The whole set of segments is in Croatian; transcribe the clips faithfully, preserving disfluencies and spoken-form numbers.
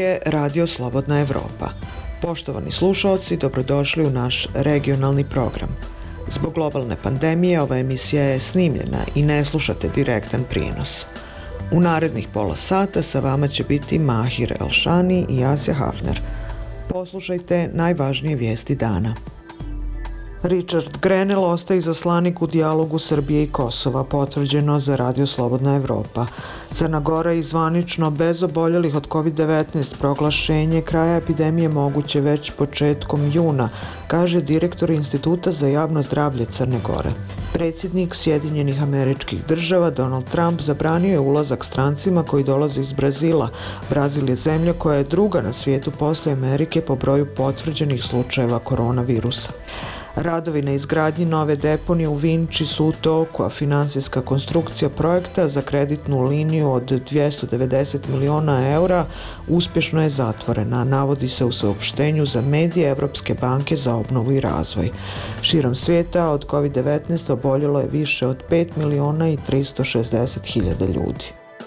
je Radio Slobodna Evropa. Poštovani slušaoci, dobrodošli u naš regionalni program. Zbog globalne pandemije ova emisija je snimljena i ne slušate direktan prijenos. U narednih pola sata sa vama će biti Mahir Elšani i Asja Hafner. Poslušajte najvažnije vijesti dana. Richard Grenell ostaje izaslanik u dijalogu Srbije i Kosova, potvrđeno za Radio Slobodna Evropa. Crna Gora je zvanično bez oboljelih od kovid devetnaest, proglašenje kraja epidemije moguće već početkom juna, kaže direktor Instituta za javno zdravlje Crne Gore. Predsjednik Sjedinjenih Američkih Država Donald Trump zabranio je ulazak strancima koji dolaze iz Brazila. Brazil je zemlja koja je druga na svijetu poslije Amerike po broju potvrđenih slučajeva koronavirusa. Radovi na izgradnji nove deponije u Vinči su u toku, a financijska konstrukcija projekta za kreditnu liniju od dvjesto devedeset miliona eura uspješno je zatvorena, navodi se u saopštenju za medije Evropske banke za obnovu i razvoj. Širom svijeta od kovid devetnaest oboljelo je više od pet miliona i tristo šezdeset hiljada ljudi.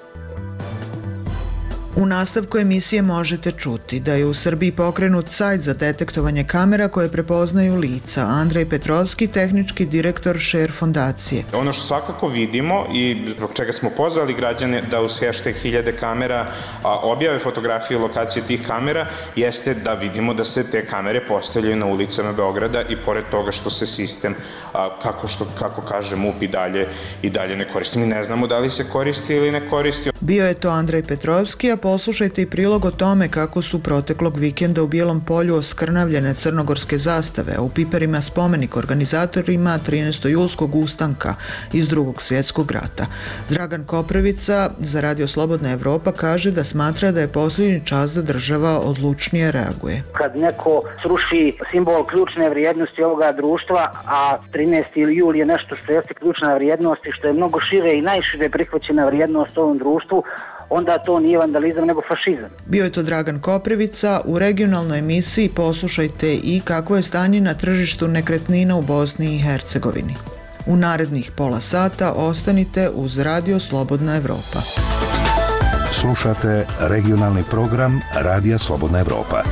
U nastavku emisije možete čuti da je u Srbiji pokrenut sajt za detektovanje kamera koje prepoznaju lica. Andrej Petrovski, tehnički direktor Share fondacije. Ono što svakako vidimo i zbog čega smo pozvali građane da uz hashtag hiljade kamera objave fotografije lokacije tih kamera, jeste da vidimo da se te kamere postavljaju na ulicama Beograda i pored toga što se sistem, kako, što, kako kaže M U P, i dalje, i dalje ne koristi. Mi ne znamo da li se koristi ili ne koristi. Bio je to Andrej Petrovski, a poslušajte i prilog o tome kako su proteklog vikenda u Bijelom polju oskrnavljene crnogorske zastave, a u Piperima spomenik organizatorima trinaestojulskog ustanka iz Drugog svjetskog rata. Dragan Koprivica za Radio Slobodna Evropa kaže da smatra da je posljednji čas da država odlučnije reaguje. Kad neko sruši simbol ključne vrijednosti ovoga društva, a trinaesti jul je nešto što jeste ključna vrijednost i što je mnogo šire i najšire prihvaćena vrijednost ovom društvu, onda to nije vandalizam nego fašizam. Bio je to Dragan Koprivica. U regionalnoj emisiji poslušajte i kako je stanje na tržištu nekretnina u Bosni i Hercegovini. U narednih pola sata ostanite uz Radio Slobodna Evropa. Slušate regionalni program Radija Slobodna Evropa.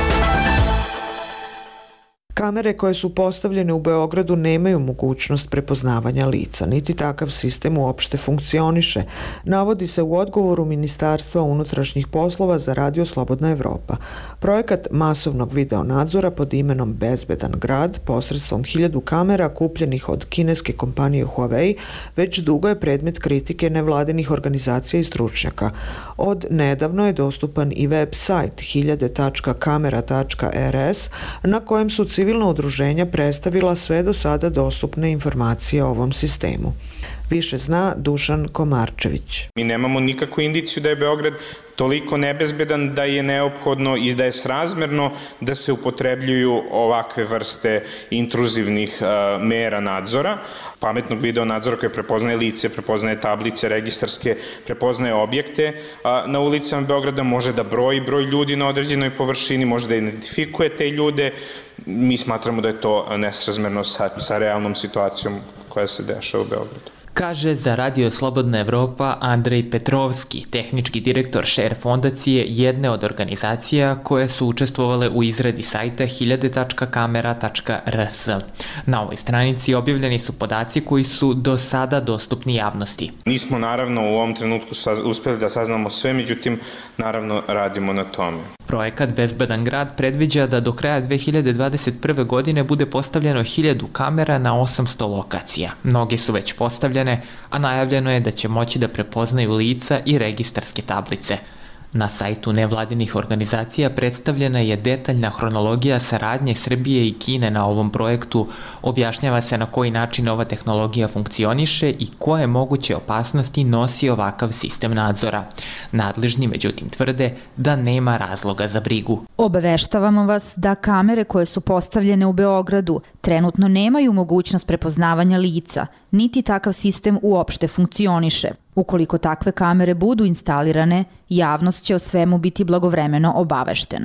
Kamere koje su postavljene u Beogradu nemaju mogućnost prepoznavanja lica, niti takav sistem uopšte funkcioniše, navodi se u odgovoru Ministarstva unutrašnjih poslova za Radio Slobodna Evropa. Projekat masovnog videonadzora pod imenom Bezbedan grad posredstvom hiljadu kamera kupljenih od kineske kompanije Huawei već dugo je predmet kritike nevladinih organizacija i stručnjaka. Od nedavno je dostupan i web sajt hiljade tačka kamera tačka er es na kojem su civilni Civilna udruženja predstavila sve do sada dostupne informacije o ovom sistemu. Više zna Dušan Komarčević. Mi nemamo nikakvu indiciju da je Beograd toliko nebezbedan da je neophodno i da je srazmerno da se upotrebljuju ovakve vrste intruzivnih uh, mera nadzora, pametnog video nadzora koji prepoznaje lice, prepoznaje tablice registarske, prepoznaje objekte uh, na ulicama Beograda, može da broji broj ljudi na određenoj površini, može da identifikuje te ljude. Mi smatramo da je to nesrazmerno sa, sa realnom situacijom koja se dešava u Beogradu. Kaže za Radio Slobodna Evropa Andrej Petrovski, tehnički direktor Share fondacije, jedne od organizacija koje su učestvovale u izradi sajta hiljade tačka kamera tačka er es. Na ovoj stranici objavljeni su podaci koji su do sada dostupni javnosti. Nismo naravno u ovom trenutku uspjeli da saznamo sve, međutim naravno radimo na tome. Projekat Bezbedan grad predviđa da do kraja dve hiljade dvadeset prve. godine bude postavljeno hiljadu kamera na osamsto lokacija. Mnogi su već postavljene, a najavljeno je da će moći da prepoznaju lica i registarske tablice. Na sajtu nevladinih organizacija predstavljena je detaljna hronologija saradnje Srbije i Kine na ovom projektu. Objašnjava se na koji način ova tehnologija funkcioniše i koje moguće opasnosti nosi ovakav sistem nadzora. Nadležni međutim tvrde da nema razloga za brigu. Obaveštavamo vas da kamere koje su postavljene u Beogradu trenutno nemaju mogućnost prepoznavanja lica, niti takav sistem uopšte funkcioniše. Ukoliko takve kamere budu instalirane, javnost će o svemu biti blagovremeno obaveštena.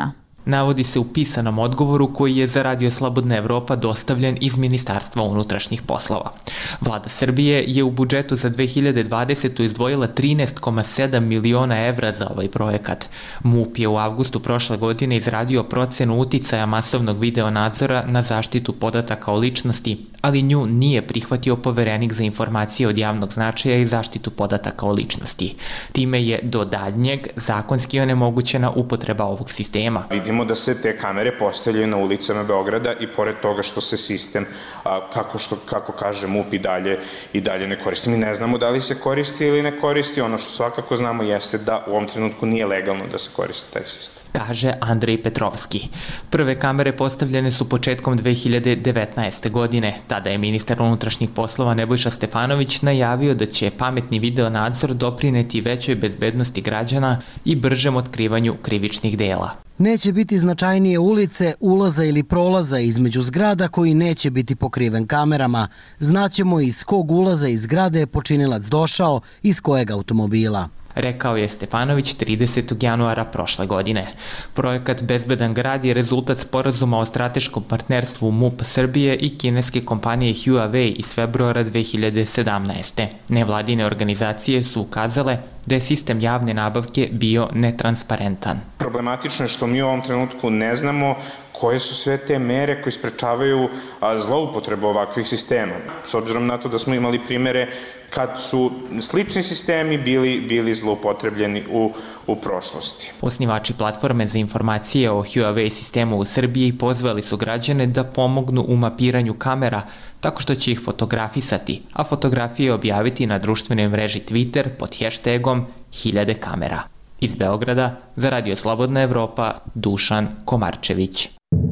Navodi se u pisanom odgovoru koji je za Radio Slobodna Evropa dostavljen iz Ministarstva unutrašnjih poslova. Vlada Srbije je u budžetu za dve hiljade dvadesetu. izdvojila trinaest zarez sedam miliona evra za ovaj projekat. MUP je u avgustu prošle godine izradio procenu uticaja masovnog videonadzora na zaštitu podataka o ličnosti, ali nju nije prihvatio Poverenik za informacije od javnog značaja i zaštitu podataka o ličnosti. Time je do daljnjeg zakonski onemogućena upotreba ovog sistema. Vidimo da se te kamere postavljaju na ulicama Beograda i pored toga što se sistem, kako, što, kako kaže MUP, i dalje, i dalje ne koristi. Mi ne znamo da li se koristi ili ne koristi. Ono što svakako znamo jeste da u ovom trenutku nije legalno da se koristi taj sistem. Kaže Andrej Petrovski. Prve kamere postavljene su početkom dve hiljade devetnaeste. godine. Tada je ministar unutrašnjih poslova Nebojša Stefanović najavio da će pametni video nadzor doprineti većoj bezbednosti građana i bržem otkrivanju krivičnih dela. Neće biti značajnije ulice, ulaza ili prolaza između zgrada koji neće biti pokriven kamerama. Znaćemo iz kog ulaza iz zgrade je počinilac došao, iz kojeg automobila. Rekao je Stefanović tridesetog januara prošle godine. Projekat Bezbedan grad je rezultat sporazuma o strateškom partnerstvu MUP Srbije i kineske kompanije Huawei iz februara dve hiljade sedamnaeste. Nevladine organizacije su ukazale da je sistem javne nabavke bio netransparentan. Problematično je što mi u ovom trenutku ne znamo koje su sve te mere koje sprečavaju zloupotrebu ovakvih sistema. S obzirom na to da smo imali primere kad su slični sistemi bili, bili zloupotrebljeni u, u prošlosti. Osnivači platforme za informacije o Huawei sistemu u Srbiji pozvali su građane da pomognu u mapiranju kamera tako što će ih fotografisati, a fotografije objaviti na društvenoj mreži Twitter pod hashtagom hiljade kamera. Iz Beograda za Radio Slobodna Evropa, Dušan Komarčević.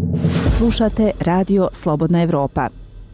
Slušate Radio Slobodna Evropa.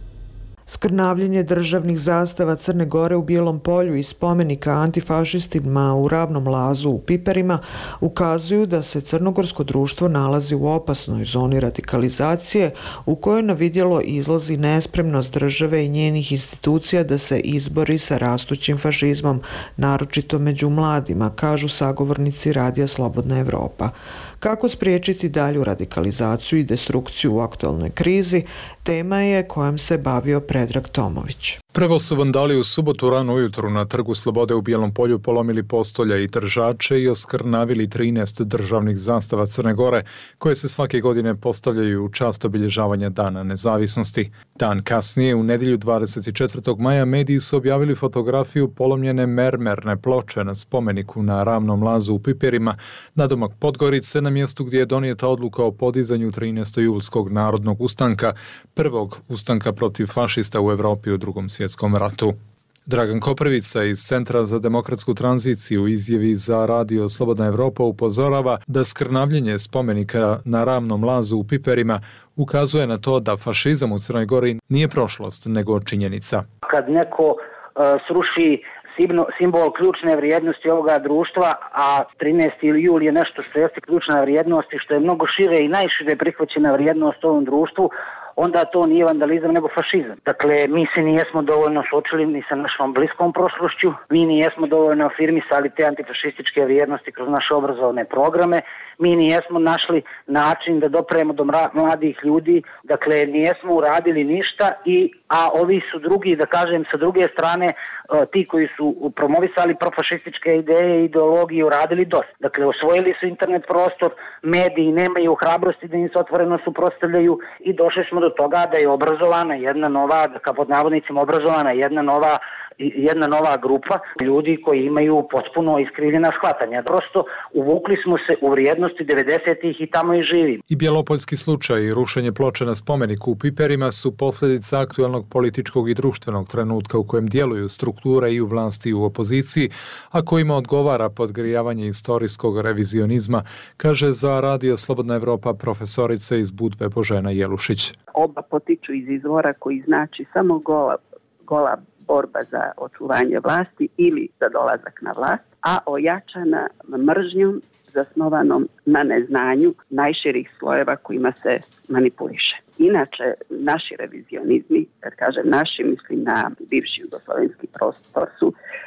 Skrnavljenje državnih zastava Crne Gore u Bijelom Polju i spomenika antifašistima u Ravnom Lazu u Piperima ukazuju da se crnogorsko društvo nalazi u opasnoj zoni radikalizacije u kojoj na vidjelo izlazi nespremnost države i njenih institucija da se izbori sa rastućim fašizmom, naročito među mladima, kažu sagovornici Radija Slobodna Evropa. Kako spriječiti dalju radikalizaciju i destrukciju u aktualnoj krizi, tema je kojom se bavio Predrag Tomović. Prvo su vandali u subotu rano ujutru na Trgu Slobode u Bijelom Polju polomili postolja i držače i oskrnavili trinaest državnih zastava Crne Gore, koje se svake godine postavljaju u čast obilježavanja Dana nezavisnosti. Dan kasnije, u nedjelju dvadeset četvrtog maja, mediji su objavili fotografiju polomljene mermerne ploče na spomeniku na Ravnom Lazu u Piperima, nadomak Podgorice, na mjestu gdje je donijeta odluka o podizanju trinaestog julskog narodnog ustanka, prvog ustanka protiv fašista u Evropi u drugom svjetskom ratu. Dragan Koprivica iz Centra za demokratsku tranziciju u izjavi za Radio Slobodna Evropa upozorava da skrnavljenje spomenika na Ravnom Lazu u Piperima ukazuje na to da fašizam u Crnoj Gori nije prošlost, nego činjenica. Kad neko uh, sruši simbol ključne vrijednosti ovoga društva, a trinaesti jul je nešto što jeste ključna vrijednost i što je mnogo šire i najšire prihvaćena vrijednost ovom društvu, onda to nije vandalizam nego fašizam. Dakle, mi se nijesmo dovoljno suočili ni sa našom bliskom prošlošću, mi nijesmo dovoljno afirmisali te antifašističke vrijednosti kroz naše obrazovne programe, mi nijesmo našli način da dopremo do mladih ljudi, dakle, nijesmo uradili ništa, i, a ovi su drugi, da kažem, sa druge strane, ti koji su promovisali profašističke ideje i ideologije uradili dosta. Dakle, osvojili su internet prostor, mediji nemaju hrabrosti da im se otvoreno suprotstavljaju i došli smo do toga da je obrazovana jedna nova, da kao pod navodnicima obrazovana jedna nova jedna nova grupa ljudi koji imaju potpuno iskrivljena shvatanja. Prosto uvukli smo se u vrijednosti devedesetih i tamo i živimo. I bjelopoljski slučaj i rušenje ploče na spomeniku u Piperima su posljedica aktualnog političkog i društvenog trenutka u kojem djeluju strukture i u vlasti i u opoziciji, a kojima odgovara podgrijavanje istorijskog revizionizma, kaže za Radio Slobodna Evropa profesorica iz Budve Božena Jelušić. Oba potiču iz izvora koji znači samo gola, gola borba za očuvanje vlasti ili za dolazak na vlast, a ojačana mržnjom zasnovanom na neznanju najširih slojeva kojima se manipuliše. Inače, naši revizionizmi, kad kažem naši, mislim na bivši jugoslovenski prostor, su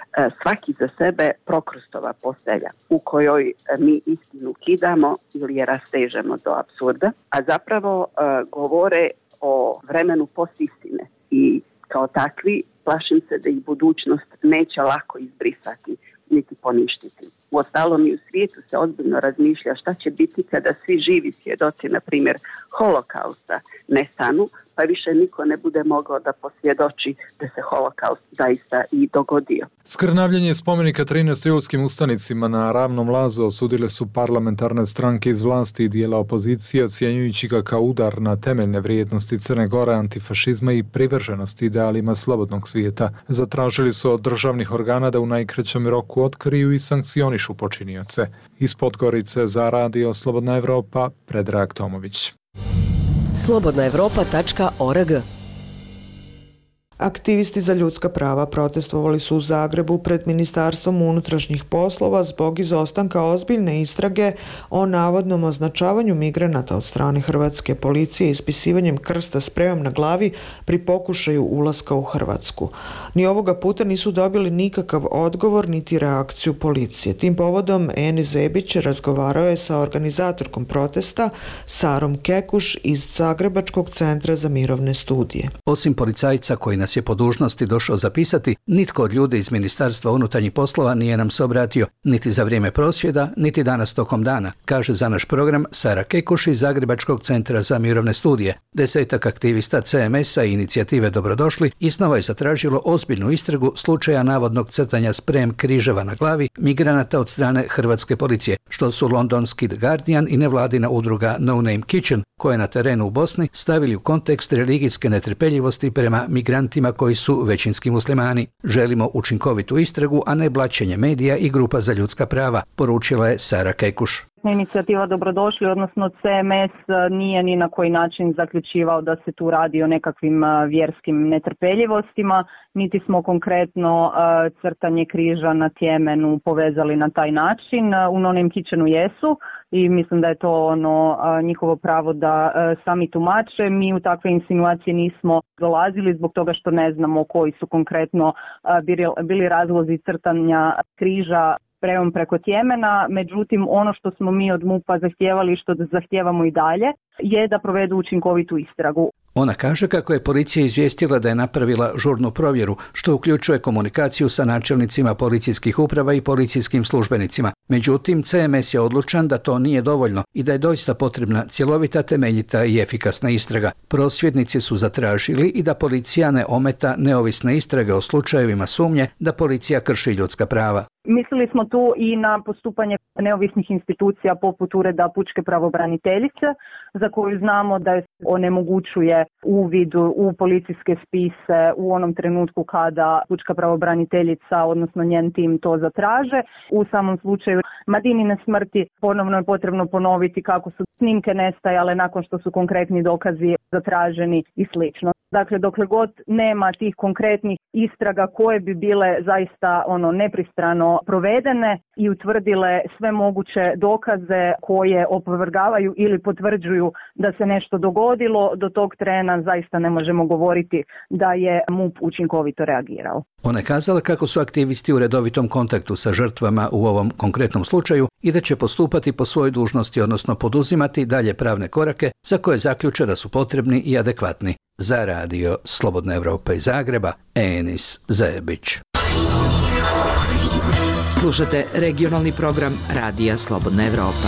svaki za sebe prokrustova postelja u kojoj mi istinu kidamo ili je rastežemo do apsurda, a zapravo govore o vremenu postistine i kao takvi plašim se da ih budućnost neće lako izbrisati niti poništiti. Uostalom i u svijetu se ozbiljno razmišlja šta će biti kada svi živi svjedoci, na primjer, holokausta nestanu, pa više niko ne bude mogao da posvjedoči da se holokaust zaista i dogodio. Skrnavljanje spomenika trinaest julskim ustanicima na Ravnom lazu osudile su parlamentarne stranke iz vlasti i dijela opozicije, ocjenjujući ga kao udar na temeljne vrijednosti Crne Gore, antifašizma i privrženosti idealima slobodnog svijeta. Zatražili su od državnih organa da u najkraćem roku otkriju i sankcionišu počinioce. Iz Podgorice za Radio Slobodna Evropa, Predrag Tomović. slobodna evropa tačka org. Aktivisti za ljudska prava protestovali su u Zagrebu pred Ministarstvom unutrašnjih poslova zbog izostanka ozbiljne istrage o navodnom označavanju migranata od strane hrvatske policije ispisivanjem krsta sprejom na glavi pri pokušaju ulaska u Hrvatsku. Ni ovoga puta nisu dobili nikakav odgovor niti reakciju policije. Tim povodom Enis Zebić razgovarao je sa organizatorkom protesta Sarom Kekuš iz Zagrebačkog centra za mirovne studije. Osim policajca koji nas je po dužnosti došao zapisati, nitko od ljudi iz Ministarstva unutarnjih poslova nije nam se obratio, niti za vrijeme prosvjeda, niti danas tokom dana, kaže za naš program Sara Kekuš iz Zagrebačkog centra za mirovne studije. Desetak aktivista C M S-a i inicijative Dobrodošli iznova je zatražilo ozbiljnu istragu slučaja navodnog crtanja sprejom križeva na glavi migranata od strane hrvatske policije, što su londonski The Guardian i nevladina udruga No Name Kitchen, koje na terenu u Bosni stavili u kontekst religijske netrpeljivosti prema migrantima koji su većinski muslimani. Želimo učinkovitu istragu, a ne blaćenje medija i grupa za ljudska prava, poručila je Sara Kekuš. Inicijativa Dobrodošli, odnosno C M S, nije ni na koji način zaključivao da se tu radi o nekakvim vjerskim netrpeljivostima, niti smo konkretno crtanje križa na Tjemenu povezali na taj način. U No Name Kitchenu jesu i mislim da je to ono njihovo pravo da sami tumače. Mi u takve insinuacije nismo dolazili zbog toga što ne znamo koji su konkretno bili razlozi crtanja križa sprejom preko Tjemena, međutim ono što smo mi od MUP-a zahtijevali i što zahtijevamo i dalje je da provedu učinkovitu istragu. Ona kaže kako je policija izvijestila da je napravila žurnu provjeru, što uključuje komunikaciju sa načelnicima policijskih uprava i policijskim službenicima. Međutim, C M S je odlučan da to nije dovoljno i da je doista potrebna cjelovita, temeljita i efikasna istraga. Prosvjednici su zatražili i da policija ne ometa neovisne istrage o slučajevima sumnje da policija krši ljudska prava. Mislili smo tu i na postupanje neovisnih institucija poput Ureda pučke pravobraniteljice, za koju znamo da je onemogućuje uvid u policijske spise u onom trenutku kada pučka pravobraniteljica, odnosno njen tim, to zatraže. U samom slučaju Madinine smrti ponovno je potrebno ponoviti kako su snimke nestajale nakon što su konkretni dokazi zatraženi i slično. Dakle, dokle god nema tih konkretnih istraga koje bi bile zaista ono nepristrano provedene i utvrdile sve moguće dokaze koje opovrgavaju ili potvrđuju da se nešto dogodilo, do tog trena zaista ne možemo govoriti da je MUP učinkovito reagirao. Ona je kazala kako su aktivisti u redovitom kontaktu sa žrtvama u ovom konkretnom slučaju i da će postupati po svojoj dužnosti, odnosno poduzimati dalje pravne korake za koje zaključe da su potrebni i adekvatni. Za Radio Slobodna Evropa iz Zagreba, Enis Zebić. Slušate regionalni program Radija Slobodna Evropa.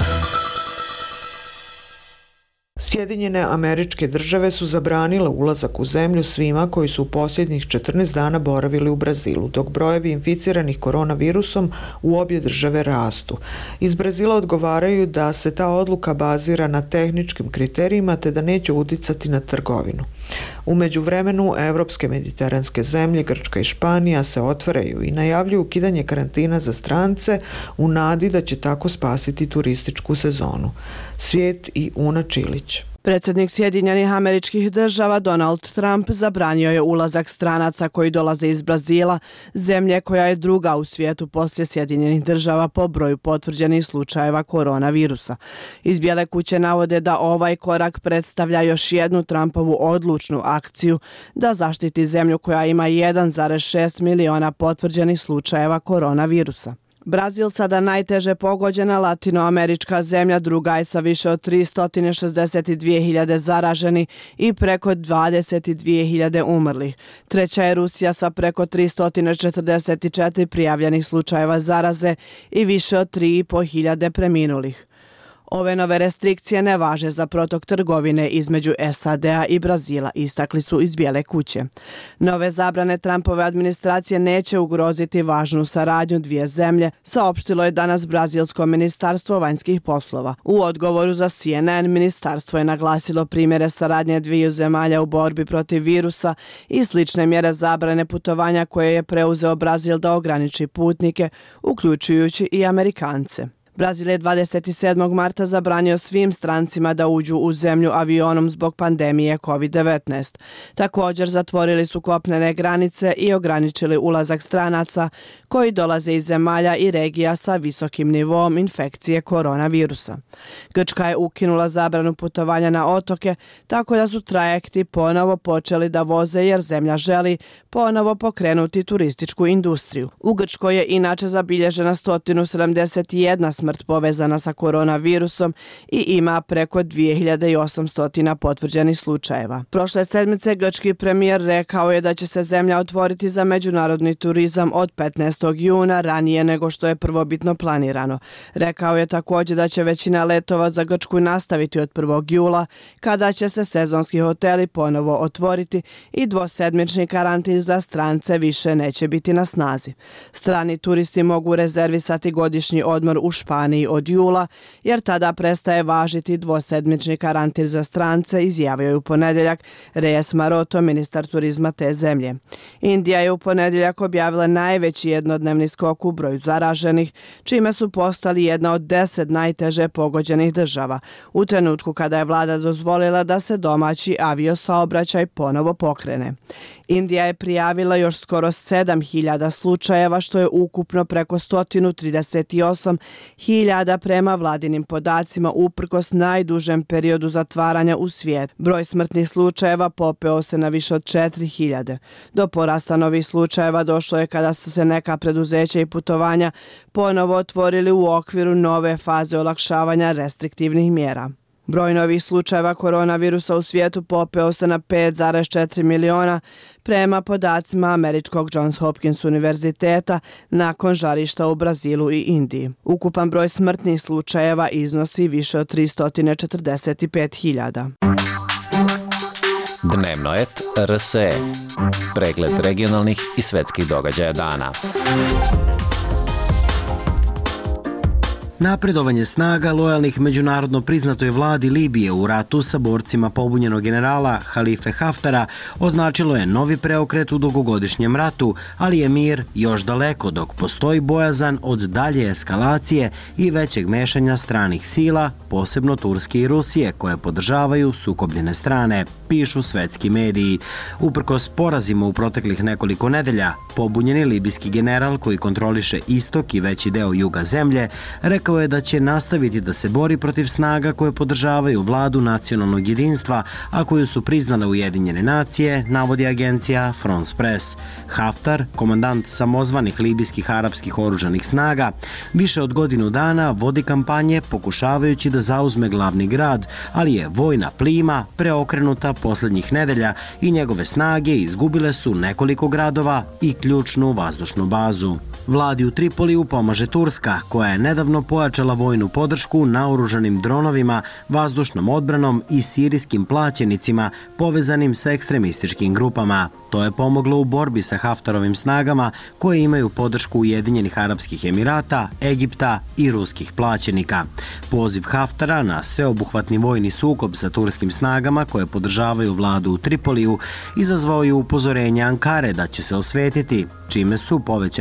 Sjedinjene Američke Države su zabranile ulazak u zemlju svima koji su u posljednjih četrnaest dana boravili u Brazilu, dok brojevi inficiranih koronavirusom u obje države rastu. Iz Brazila odgovaraju da se ta odluka bazira na tehničkim kriterijima te da neće uticati na trgovinu. U međuvremenu, evropske mediteranske zemlje, Grčka i Španija, se otvaraju i najavljuju ukidanje karantina za strance u nadi da će tako spasiti turističku sezonu. Svijet i Una Čilić. Predsjednik Sjedinjenih Američkih Država Donald Trump zabranio je ulazak stranaca koji dolaze iz Brazila, zemlje koja je druga u svijetu poslije Sjedinjenih Država po broju potvrđenih slučajeva koronavirusa. Iz Bijele kuće navode da ovaj korak predstavlja još jednu Trumpovu odlučnu akciju da zaštiti zemlju koja ima jedan zarez šest miliona potvrđenih slučajeva koronavirusa. Brazil, sada najteže pogođena latinoamerička zemlja, druga je sa više od tristo šezdeset dvije hiljade zaraženih i preko dvadeset dvije hiljade umrlih. Treća je Rusija sa preko tristo četrdeset četiri prijavljenih slučajeva zaraze i više od tri i po hiljade preminulih. Ove nove restrikcije ne važe za protok trgovine između S A D-a i Brazila, istakli su iz Bijele kuće. Nove zabrane Trumpove administracije neće ugroziti važnu saradnju dvije zemlje, saopštilo je danas Brazilsko ministarstvo vanjskih poslova. U odgovoru za C N N ministarstvo je naglasilo primjere saradnje dviju zemalja u borbi protiv virusa i slične mjere zabrane putovanja koje je preuzeo Brazil da ograniči putnike, uključujući i Amerikance. Brazil je dvadeset sedmog marta zabranio svim strancima da uđu u zemlju avionom zbog pandemije kovid devetnaest. Također zatvorili su kopnene granice i ograničili ulazak stranaca koji dolaze iz zemalja i regija sa visokim nivom infekcije koronavirusa. Grčka je ukinula zabranu putovanja na otoke, tako da su trajekti ponovo počeli da voze jer zemlja želi ponovo pokrenuti turističku industriju. U Grčkoj je inače zabilježena sto sedamdeset jedna smrt povezana sa koronavirusom i ima preko dvije hiljade osamsto potvrđenih slučajeva. Prošle sedmice grčki premijer rekao je da će se zemlja otvoriti za međunarodni turizam od petnaestog juna ranije nego što je prvobitno planirano. Rekao je također da će većina letova za Grčku nastaviti od prvog jula, kada će se sezonski hoteli ponovo otvoriti i dvosedmični karantin za strance više neće biti na snazi. Strani turisti mogu rezervisati godišnji odmor u Španiji od jula, jer tada prestaje važiti dvosedmični karantin za strance, izjavio je u ponedjeljak Reyes Maroto, ministar turizma te zemlje. Indija je u ponedjeljak objavila najveći jednodnevni skok u broju zaraženih, čime su postali jedna od deset najteže pogođenih država, u trenutku kada je vlada dozvolila da se domaći aviosaobraćaj ponovo pokrene. Indija je prijavila još skoro sedam hiljada slučajeva, što je ukupno preko sto trideset osam hiljada prema vladinim podacima uprkos najdužem periodu zatvaranja u svijetu. Broj smrtnih slučajeva popeo se na više od četiri hiljade. Do porasta novih slučajeva došlo je kada su se neka preduzeća i putovanja ponovo otvorili u okviru nove faze olakšavanja restriktivnih mjera. Broj novih slučajeva koronavirusa u svijetu popeo se na pet zarez četiri miliona prema podacima američkog Johns Hopkins univerziteta nakon žarišta u Brazilu i Indiji. Ukupan broj smrtnih slučajeva iznosi više od tristo četrdeset pet hiljada. Dnevnoet R S E. Pregled regionalnih i svetskih događaja dana. Napredovanje snaga lojalnih međunarodno priznatoj vladi Libije u ratu sa borcima pobunjenog generala Halife Haftara označilo je novi preokret u dugogodišnjem ratu, ali je mir još daleko dok postoji bojazan od dalje eskalacije i većeg mešanja stranih sila, posebno Turske i Rusije, koje podržavaju sukobljene strane, pišu svetski mediji. Uprkos porazima u proteklih nekoliko nedelja, pobunjeni libijski general koji kontroliše istok i veći deo juga zemlje, rekao je da će nastaviti da se bori protiv snaga koje podržavaju vladu nacionalnog jedinstva, a koju su priznale Ujedinjene nacije, navodi agencija France Press. Haftar, komandant samozvanih libijskih arapskih oružanih snaga, više od godinu dana vodi kampanje pokušavajući da zauzme glavni grad, ali je vojna plima preokrenuta posljednjih nedelja i njegove snage izgubile su nekoliko gradova i ključnu vazdušnu bazu. Vladi u Tripoliju pomaže Turska, koja je nedavno pojačala vojnu podršku naoružanim dronovima, vazdušnom odbranom i sirijskim plaćenicima povezanim sa ekstremističkim grupama. To je pomoglo u borbi sa Haftarovim snagama koje imaju podršku Ujedinjenih Arapskih Emirata, Egipta i ruskih plaćenika. Poziv Haftara na sveobuhvatni vojni sukob sa turskim snagama koje podržavaju vladu u Tripoliju izazvao je upozorenje Ankare da će se osvetiti, čime su povećani izgledi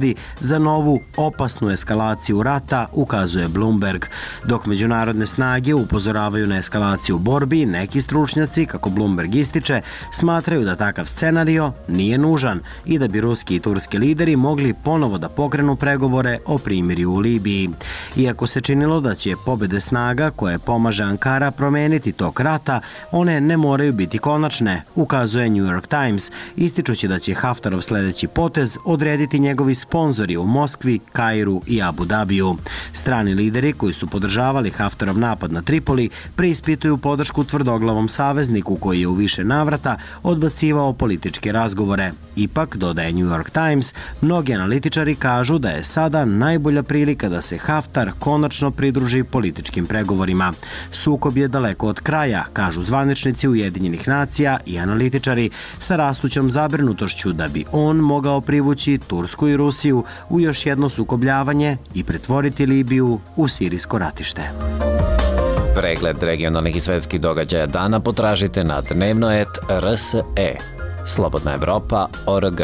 dovodi za novu opasnu eskalaciju rata, ukazuje Bloomberg. Dok međunarodne snage upozoravaju na eskalaciju borbi, neki stručnjaci, kako Bloomberg ističe, smatraju da takav scenario nije nužan i da bi ruski i turski lideri mogli ponovo da pokrenu pregovore o primirju u Libiji. Iako se činilo da će pobede snaga koje pomaže Ankara promeniti tok rata, one ne moraju biti konačne, ukazuje New York Times, ističući da će Haftarov sledeći potez odrediti njegovi sponzori u Moskvi, Kairu i Abu Dabiju. Strani lideri koji su podržavali Haftarov napad na Tripoli preispituju podršku tvrdoglavom savezniku koji je u više navrata odbacivao političke razgovore. Ipak, dodaje New York Times, mnogi analitičari kažu da je sada najbolja prilika da se Haftar konačno pridruži političkim pregovorima. Sukob je daleko od kraja, kažu zvaničnici Ujedinjenih nacija i analitičari, sa rastućom zabrinutošću da bi on mogao privući Tursku i Rusiju u još jedno sukobljavanje i pretvoriti Libiju u sirijsko ratište. Pregled regionalnih i svetskih događaja dana potražite na dnevnoet R S E. Slobodna Evropa точка org.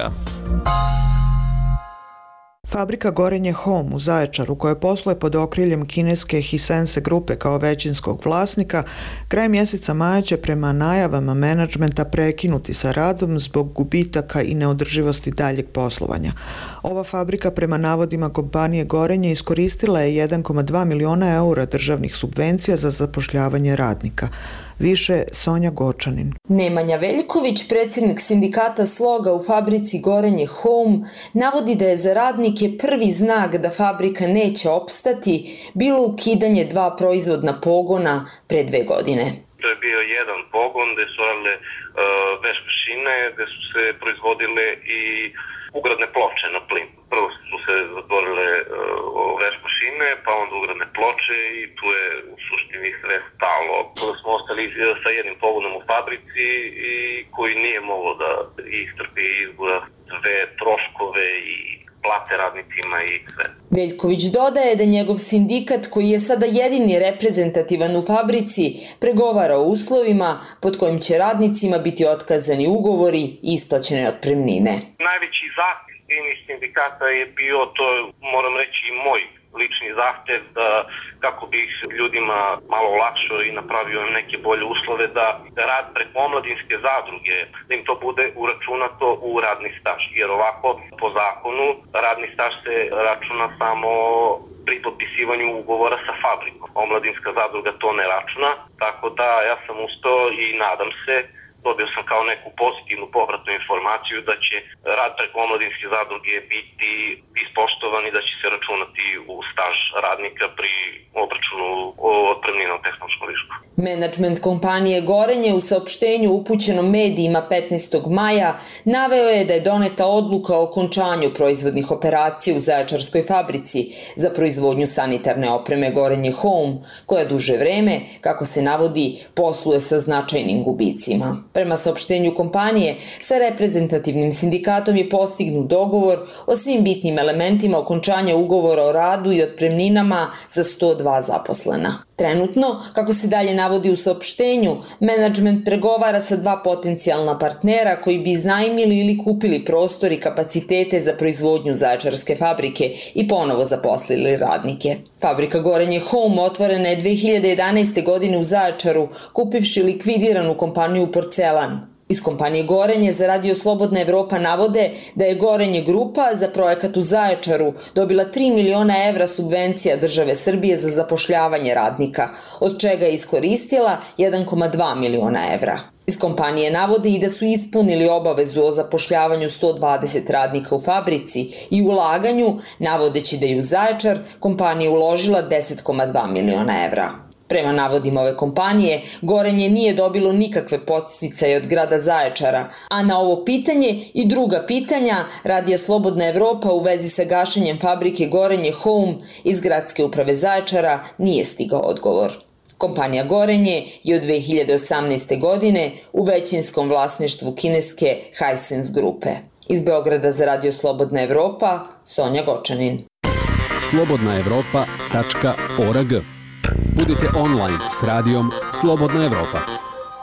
Fabrika Gorenje Home u Zaječaru, koja posluje pod okriljem kineske Hisense grupe kao većinskog vlasnika, kraj mjeseca maja će prema najavama menadžmenta prekinuti sa radom zbog gubitaka i neodrživosti daljeg poslovanja. Ova fabrika prema navodima kompanije Gorenje iskoristila je jedan zarez dva miliona eura državnih subvencija za zapošljavanje radnika. Više Sonja Gočanin. Nemanja Veljković, predsjednik sindikata Sloga u fabrici Gorenje Home, navodi da je za radnike prvi znak da fabrika neće opstati bilo ukidanje dva proizvodna pogona pre dve godine. To je bio jedan pogon gde su radile uh, veš mašine, gde su se proizvodile i ugradne ploče na plin. Prvo su se zatvorile uh, veš mašine, pa onda ugradne ploče i tu je u suštini sve stalo. Kada smo ostali sa jednim pogonom u fabrici i koji nije moglo da istrpi izgura sve troškove i plate radnicima i sve. Veljković dodaje da njegov sindikat, koji je sada jedini reprezentativan u fabrici, pregovara o uslovima pod kojim će radnicima biti otkazani ugovori i isplaćene otpremnine. Najveći zahtev sindikata je bio, to moram reći i moj lični zahtev, da kako bih ljudima malo olakšao i napravio neke bolje uslove, da rad preko omladinske zadruge, da im to bude uračunato u radni staž. Jer ovako, po zakonu, radni staž se računa samo pri potpisivanju ugovora sa fabrikom. Omladinska zadruga to ne računa, tako da ja sam ustao i nadam se, dobio sam kao neku pozitivnu povratnu informaciju da će rad preko omladinske zadruge biti ispoštovan i da će se računati u staž radnika pri obračunu otpremnina u tehnološkom višku. Menadžment kompanije Gorenje u saopštenju upućenom medijima petnaestog maja naveo je da je doneta odluka o okončanju proizvodnih operacija u Zaječarskoj fabrici za proizvodnju sanitarne opreme Gorenje Home, koja duže vreme, kako se navodi, posluje sa značajnim gubicima. Prema saopštenju kompanije, sa reprezentativnim sindikatom je postignut dogovor o svim bitnim elementima okončanja ugovora o radu i otpremninama za sto dva zaposlena. Trenutno, kako se dalje navodi u saopštenju, menadžment pregovara sa dva potencijalna partnera koji bi iznajmili ili kupili prostor i kapacitete za proizvodnju Zaječarske fabrike i ponovo zaposlili radnike. Fabrika Gorenje Home otvorena je dve hiljade jedanaeste. godine u Zaječaru, kupivši likvidiranu kompaniju Porcelan. Iz kompanije Gorenje za Radio Slobodna Evropa navode da je Gorenje grupa za projekat u Zaječaru dobila tri miliona evra subvencija države Srbije za zapošljavanje radnika, od čega je iskoristila jedan zarez dva miliona evra. Iz kompanije navode i da su ispunili obavezu o zapošljavanju sto dvadeset radnika u fabrici i ulaganju, navodeći da je u Zaječar kompanija uložila deset zarez dva miliona evra. Prema navodima ove kompanije, Gorenje nije dobilo nikakve podsticaje od grada Zaječara, a na ovo pitanje i druga pitanja Radija Slobodna Evropa u vezi sa gašenjem fabrike Gorenje Home iz gradske uprave Zaječara nije stigao odgovor. Kompanija Gorenje je od dve hiljade osamnaeste. godine u većinskom vlasništvu kineske Hisense grupe. Iz Beograda za Radio Slobodna Evropa, Sonja Gočanin. slobodna evropa tačka org. Budite online s radijom Slobodna Evropa.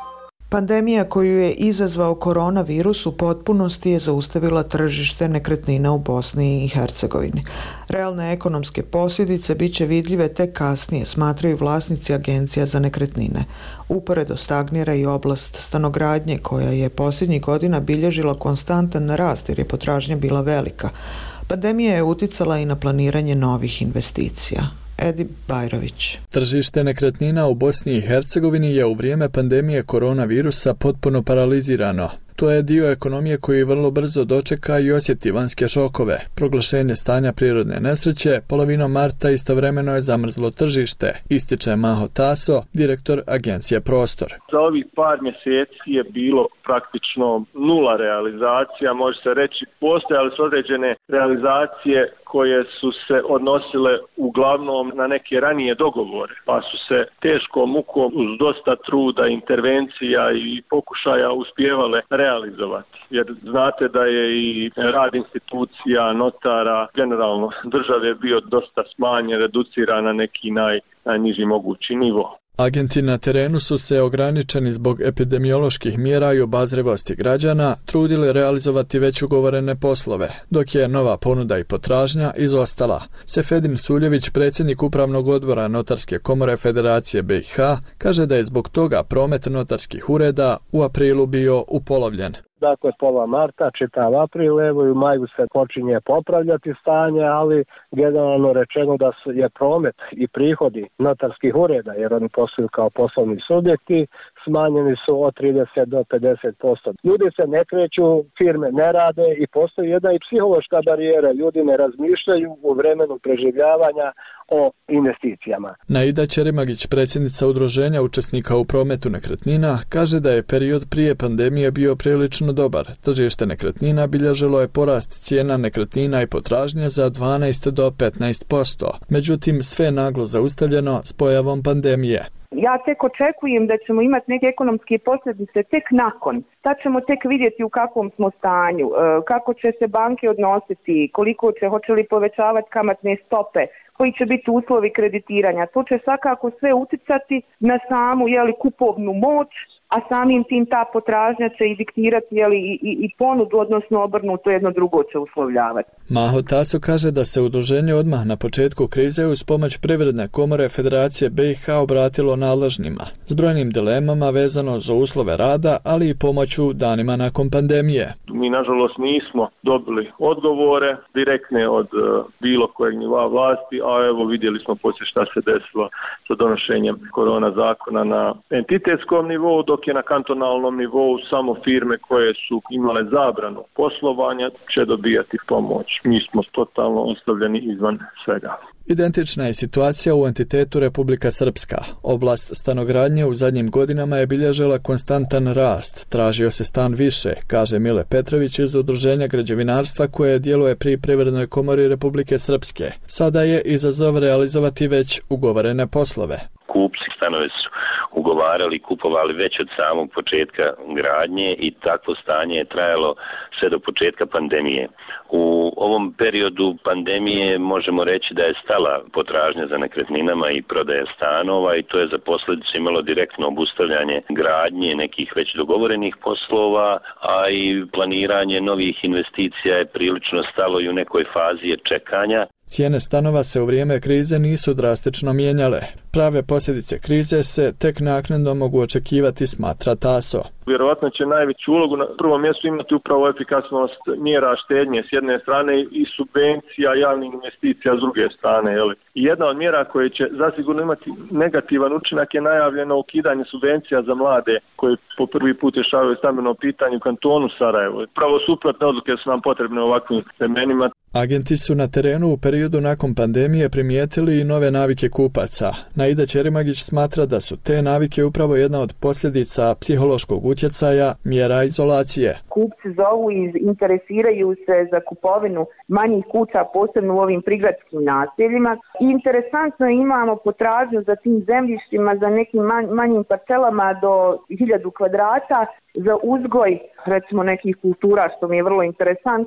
Pandemija koju je izazvao koronavirus u potpunosti je zaustavila tržište nekretnina u Bosni i Hercegovini. Realne ekonomske posljedice bit će vidljive tek kasnije, smatraju vlasnici agencija za nekretnine. Uporedo stagnira i oblast stanogradnje koja je posljednjih godina bilježila konstantan rast jer je potražnja bila velika. Pandemija je uticala i na planiranje novih investicija. Edi Bajrović. Tržište nekretnina u Bosni i Hercegovini je u vrijeme pandemije koronavirusa potpuno paralizirano. To je dio ekonomije koji vrlo brzo dočeka i osjeti vanjske šokove. Proglašenje stanja prirodne nesreće, polovinom marta istovremeno je zamrzlo tržište, ističe Maho Taso, direktor agencije Prostor. Za ovih par mjeseci je bilo praktično nula realizacija, može se reći, postojale su određene realizacije koje su se odnosile uglavnom na neke ranije dogovore, pa su se teškom mukom uz dosta truda, intervencija i pokušaja uspijevale realizovati. Jer znate da je i rad institucija, notara, generalno države bio dosta smanjen, reduciran na neki naj, najniži mogući nivo. Agenti na terenu su se ograničeni zbog epidemioloških mjera i obazrivosti građana trudili realizovati već ugovorene poslove, dok je nova ponuda i potražnja izostala. Sefedin Suljević, predsjednik Upravnog odbora Notarske komore Federacije B i H, kaže da je zbog toga promet notarskih ureda u aprilu bio upolovljen. Dakle, pola marta, čitav april, evo i u maju se počinje popravljati stanje, ali generalno rečeno da je promet i prihodi notarskih ureda, jer oni posluju kao poslovni subjekti, smanjeni su od trideset do pedeset posto. Ljudi se ne kreću, firme ne rade i postoji jedna i psihološka barijera. Ljudi ne razmišljaju u vremenu preživljavanja o investicijama. Naida Ćerimagić, predsjednica udruženja učesnika u prometu nekretnina, kaže da je period prije pandemije bio prilično dobar. Tržište nekretnina bilježilo je porast cijena nekretnina i potražnje za dvanaest do petnaest posto. Međutim, sve je naglo zaustavljeno s pojavom pandemije. Ja tek očekujem da ćemo imati neke ekonomske posljedice tek nakon. Tad ćemo tek vidjeti u kakvom smo stanju, kako će se banke odnositi, koliko će, hoće li povećavati kamatne stope, koji će biti uslovi kreditiranja. To će svakako sve uticati na samu jeli, kupovnu moć, a samim tim ta potražnja će i diktirati jeli, i, i, i ponudu, odnosno obrnuto jedno drugo će uslovljavati. Maho Taso kaže da se udruženje odmah na početku krize uz pomoć Privredne komore Federacije B i H obratilo nadležnima s brojnim dilemama vezano za uslove rada, ali i pomoću danima nakon pandemije. Mi nažalost nismo dobili odgovore direktne od uh, bilo kojeg nivoa vlasti, a evo vidjeli smo poslije šta se desilo sa donošenjem korona zakona na entitetskom nivou, dok je na kantonalnom nivou samo firme koje su imale zabranu poslovanja će dobijati pomoć. Mi smo totalno ostavljeni izvan svega. Identična je situacija u entitetu Republika Srpska. Oblast stanogradnje u zadnjim godinama je bilježila konstantan rast. Tražio se stan više, kaže Mile Petrović iz Udruženja građevinarstva koje djeluje pri Privrednoj komori Republike Srpske. Sada je izazov realizovati već ugovorene poslove. Kupci stanove su ugovarali i kupovali već od samog početka gradnje i takvo stanje je trajalo sve do početka pandemije. U ovom periodu pandemije možemo reći da je stala potražnja za nekretninama i prodaja stanova i to je za posljedicu imalo direktno obustavljanje gradnje nekih već dogovorenih poslova, a i planiranje novih investicija je prilično stalo i u nekoj fazi je čekanja. Cijene stanova se u vrijeme krize nisu drastično mijenjale. Prave posljedice krize se tek naknadno mogu očekivati, smatra Taso. Vjerovatno će najveću ulogu na prvom mjestu imati upravo efikasnost mjera štednje s jedne strane i subvencija javnih investicija s druge strane. Jeli. I jedna od mjera koje će zasigurno imati negativan učinak je najavljeno ukidanje subvencija za mlade koji po prvi put rješavaju stambeno pitanje u kantonu Sarajevo. Pravo suprotne odluke su nam potrebne u ovakvim vremenima. Agenti su na terenu u periodu nakon pandemije primijetili i nove navike kupaca. Naida Ćerimagić smatra da su te navike upravo jedna od posljedica psihološkog utjecaja mjera izolacije. Kupci zovu i interesiraju se za kupovinu manjih kuća, posebno u ovim prigradskim naseljima. I interesantno imamo potražnju za tim zemljištima, za nekim manjim parcelama do hiljadu kvadrata, za uzgoj recimo nekih kultura, što mi je vrlo interesantno.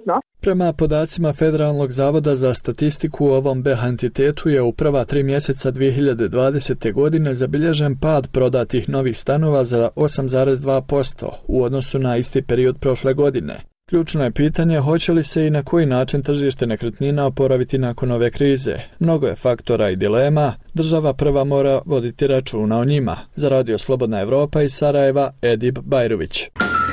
Prema podacima Federalnog zavoda za statistiku, u ovom B entitetu je u prva tri mjeseca dvije hiljade dvadesete. godine zabilježen pad prodatih novih stanova za osam zarez dva posto u odnosu na isti period prošle godine. Ključno je pitanje hoće li se i na koji način tržište nekretnina oporaviti nakon ove krize. Mnogo je faktora i dilema, država prva mora voditi računa o njima. Za Radio Slobodna Evropa iz Sarajeva, Edip Bajrović.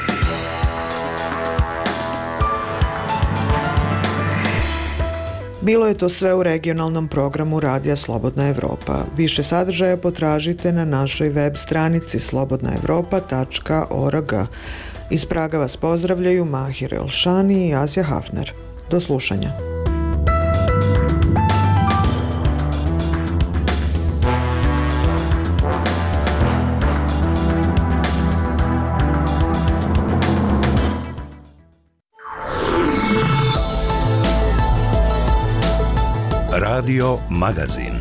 Bilo je to sve u regionalnom programu Radija Slobodna Evropa. Više sadržaja potražite na našoj web stranici slobodna evropa tačka org. Iz Praga vas pozdravljaju Mahir Elšani i Asja Hafner. Do slušanja. Radio Magazin.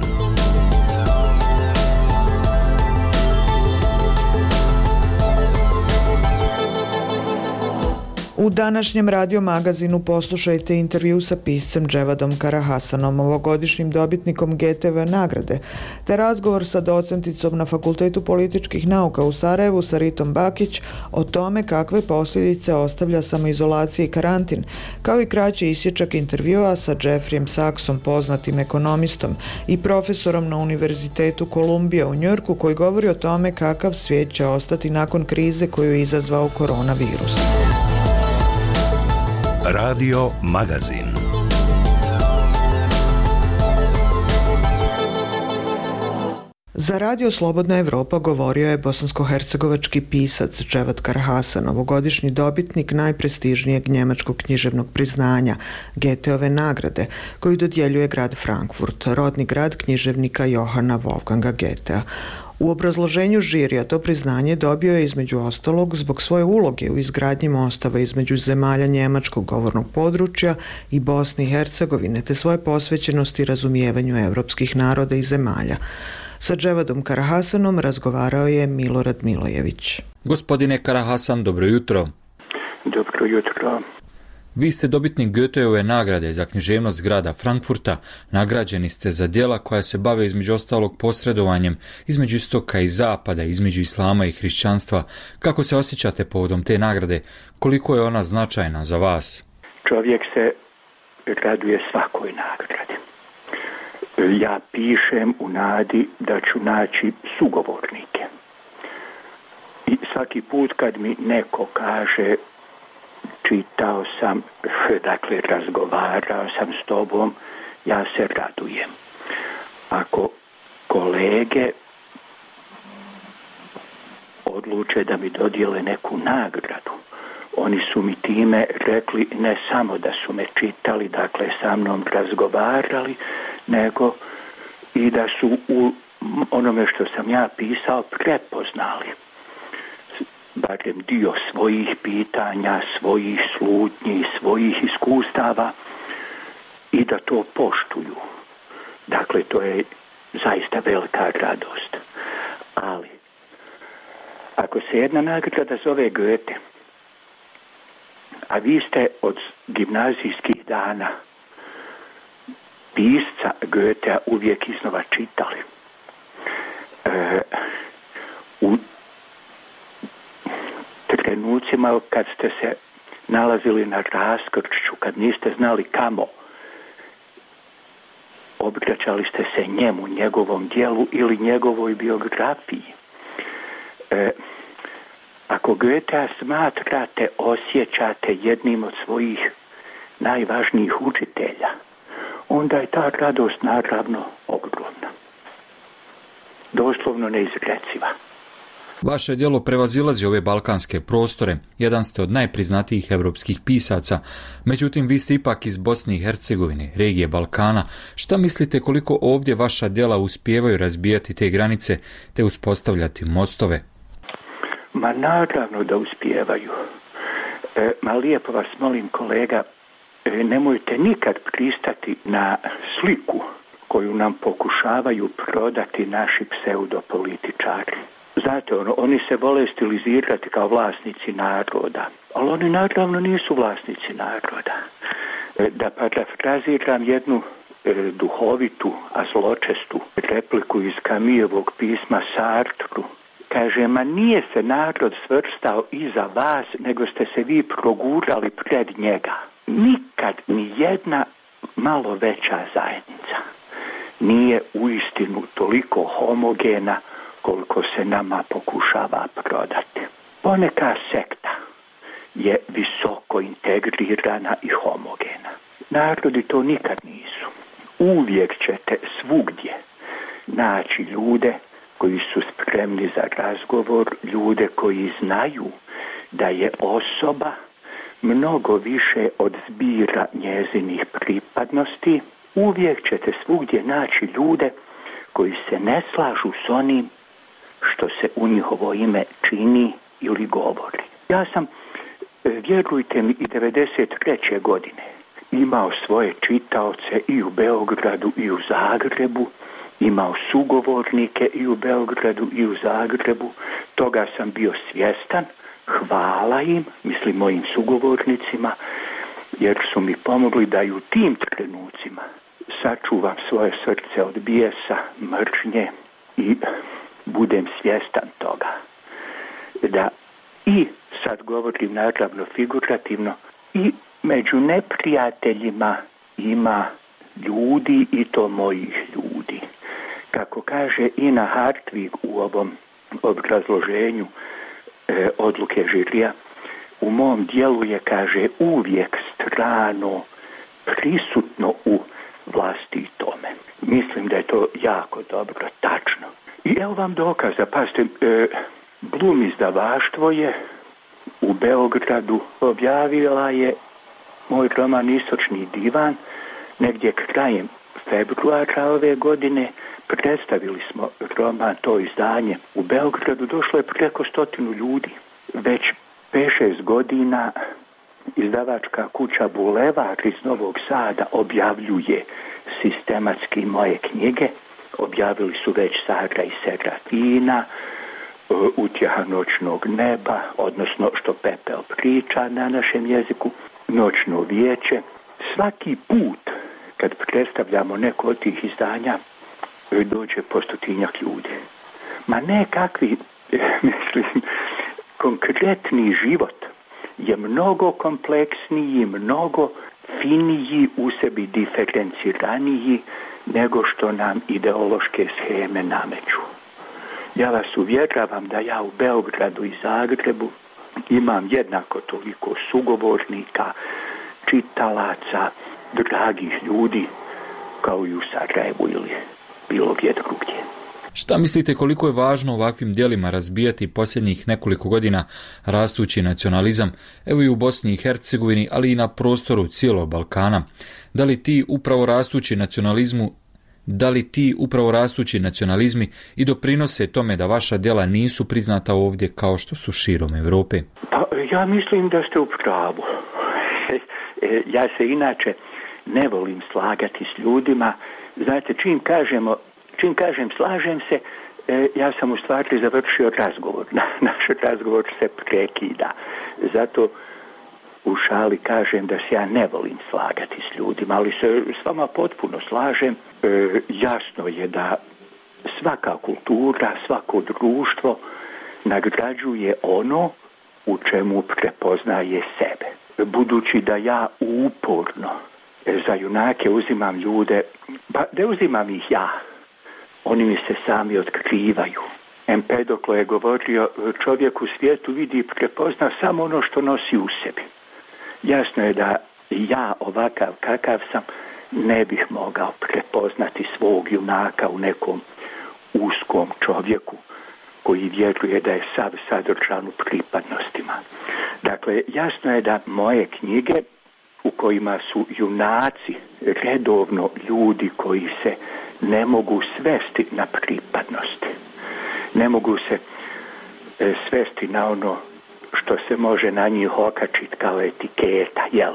U današnjem Radio Magazinu poslušajte intervju sa piscem Dževadom Karahasanom, ovogodišnjim dobitnikom G T V nagrade, te razgovor sa docenticom na Fakultetu političkih nauka u Sarajevu sa Ritom Bakić o tome kakve posljedice ostavlja samoizolacija i karantin, kao i kraći isječak intervjua sa Jeffreyem Saxom, poznatim ekonomistom i profesorom na Univerzitetu Kolumbija u Njujorku, koji govori o tome kakav svijet će ostati nakon krize koju je izazvao koronavirus. Radio Magazin. Za Radio Slobodna Evropa govorio je bosansko-hercegovački pisac Dževad Karahasan, ovogodišnji dobitnik najprestižnijeg njemačkog književnog priznanja, Goetheove nagrade, koju dodjeljuje grad Frankfurt, rodni grad književnika Johana Wolfganga Goethea. U obrazloženju žirija to priznanje dobio je između ostalog zbog svoje uloge u izgradnji mostova između zemalja njemačkog govornog područja i Bosne i Hercegovine, te svoje posvećenosti razumijevanju evropskih naroda i zemalja. Sa Dževadom Karahasanom razgovarao je Milorad Milojević. Gospodine Karahasan, dobro jutro. Dobro jutro. Vi ste dobitnik Goetheove nagrade za književnost grada Frankfurta. Nagrađeni ste za djela koja se bave između ostalog posredovanjem između istoka i zapada, između islama i hrišćanstva. Kako se osjećate povodom te nagrade? Koliko je ona značajna za vas? Čovjek se raduje svakoj nagradi. Ja pišem u nadi da ću naći sugovornike. I svaki put kad mi neko kaže čitao sam, dakle razgovarao sam s tobom, ja se radujem. Ako kolege odluče da mi dodijele neku nagradu, oni su mi time rekli ne samo da su me čitali, dakle sa mnom razgovarali, nego i da su u onome što sam ja pisao prepoznali barem dio svojih pitanja, svojih slutnji, svojih iskustava i da to poštuju. Dakle, to je zaista velika radost. Ali, ako se jedna nagrada zove Goethe, a vi ste od gimnazijskih dana pisca Goethea uvijek iznova čitali, e, u trenucima kad ste se nalazili na raskršću, kad niste znali kamo, obraćali ste se njemu, njegovom djelu ili njegovoj biografiji. E, ako Goethea smatrate, osjećate jednim od svojih najvažnijih učitelja, onda je ta radost naravno ogromna. Doslovno neizreciva. Vaše djelo prevazilazi ove balkanske prostore, jedan ste od najpriznatijih evropskih pisaca, međutim vi ste ipak iz Bosne i Hercegovine, regije Balkana. Šta mislite koliko ovdje vaša djela uspijevaju razbijati te granice te uspostavljati mostove? Ma naravno da uspijevaju. E, ma lijepo vas molim kolega, e, nemojte nikad pristati na sliku koju nam pokušavaju prodati naši pseudopolitičari. Znate, ono, oni se vole stilizirati kao vlasnici naroda, ali oni naravno nisu vlasnici naroda. Da parafraziram jednu e, duhovitu, a zločestu repliku iz Camillovog pisma Sartru, kaže, ma nije se narod svrstao iza vas, nego ste se vi progurali pred njega. Nikad ni jedna malo veća zajednica nije uistinu toliko homogena koliko se nama pokušava prodati. Poneka sekta je visoko integrirana i homogena. Narodi to nikad nisu. Uvijek ćete svugdje naći ljude koji su spremni za razgovor, ljude koji znaju da je osoba mnogo više od zbira njezinih pripadnosti. Uvijek ćete svugdje naći ljude koji se ne slažu s onim što se u njihovo ime čini ili govori. Ja sam, vjerujte mi, i devedeset treće godine imao svoje čitaoce i u Beogradu i u Zagrebu, imao sugovornike i u Beogradu i u Zagrebu, toga sam bio svjestan, hvala im, mislim mojim sugovornicima, jer su mi pomogli da i u tim trenucima sačuvam svoje srce od bijesa, mržnje i budem svjestan toga. Da i, sad govorim naravno figurativno, i među neprijateljima ima ljudi i to mojih ljudi. Kako kaže Ina Hartvig u ovom obrazloženju e, odluke žirija, u mom dijelu je, kaže, uvijek strano prisutno u vlasti i tome. Mislim da je to jako dobro, tačno. I evo vam dokaza, pazite, e, Blum izdavaštvo je u Beogradu objavila je moj roman Istočni divan, negdje krajem februara ove godine. Predstavili smo roman, to izdanje u Beogradu, došlo je preko stotinu ljudi. Već pet šest godina izdavačka kuća Bulevar iz Novog Sada objavljuje sistematski moje knjige. Objavili su već Sara i Serafina, Utjeha noćnog neba, odnosno Što pepeo priča na našem jeziku, Noćno vijeće. Svaki put kad predstavljamo neko od tih izdanja dođe po stotinjak ljudi. Ma ne kakvi, mislim, konkretni život je mnogo kompleksniji, mnogo finiji, u sebi diferenciraniji nego što nam ideološke sheme nameću. Ja vas uvjeravam da ja u Beogradu i Zagrebu imam jednako toliko sugovornika, čitalaca, dragih ljudi kao i u Sarajevu ili bilo gdje drugdje. Šta mislite koliko je važno ovakvim djelima razbijati posljednjih nekoliko godina rastući nacionalizam, evo i u Bosni i Hercegovini, ali i na prostoru cijelog Balkana? Da li ti upravo rastući nacionalizmu, da li ti upravo rastući nacionalizmi i doprinose tome da vaša djela nisu priznata ovdje kao što su širom Europe? Pa ja mislim da ste u pravu. Ja se inače ne volim slagati s ljudima. Znate, čim kažemo Čim kažem slažem se, ja sam u stvari završio razgovor. Naš razgovor se prekida. Zato u šali kažem da se ja ne volim slagati s ljudima, ali se s vama potpuno slažem. E, jasno je da svaka kultura, svako društvo nagrađuje ono u čemu prepoznaje sebe. Budući da ja uporno za junake uzimam ljude, pa ne uzimam ih ja, oni mi se sami otkrivaju. Empedoklo je govorio, čovjek u svijetu vidi i prepozna samo ono što nosi u sebi. Jasno je da ja ovakav kakav sam ne bih mogao prepoznati svog junaka u nekom uskom čovjeku koji vjeruje da je sav sadržan u pripadnostima. Dakle, jasno je da moje knjige u kojima su junaci redovno ljudi koji se ne mogu svesti na pripadnosti. Ne mogu se e, svesti na ono što se može na njih okačiti kao etiketa, jel?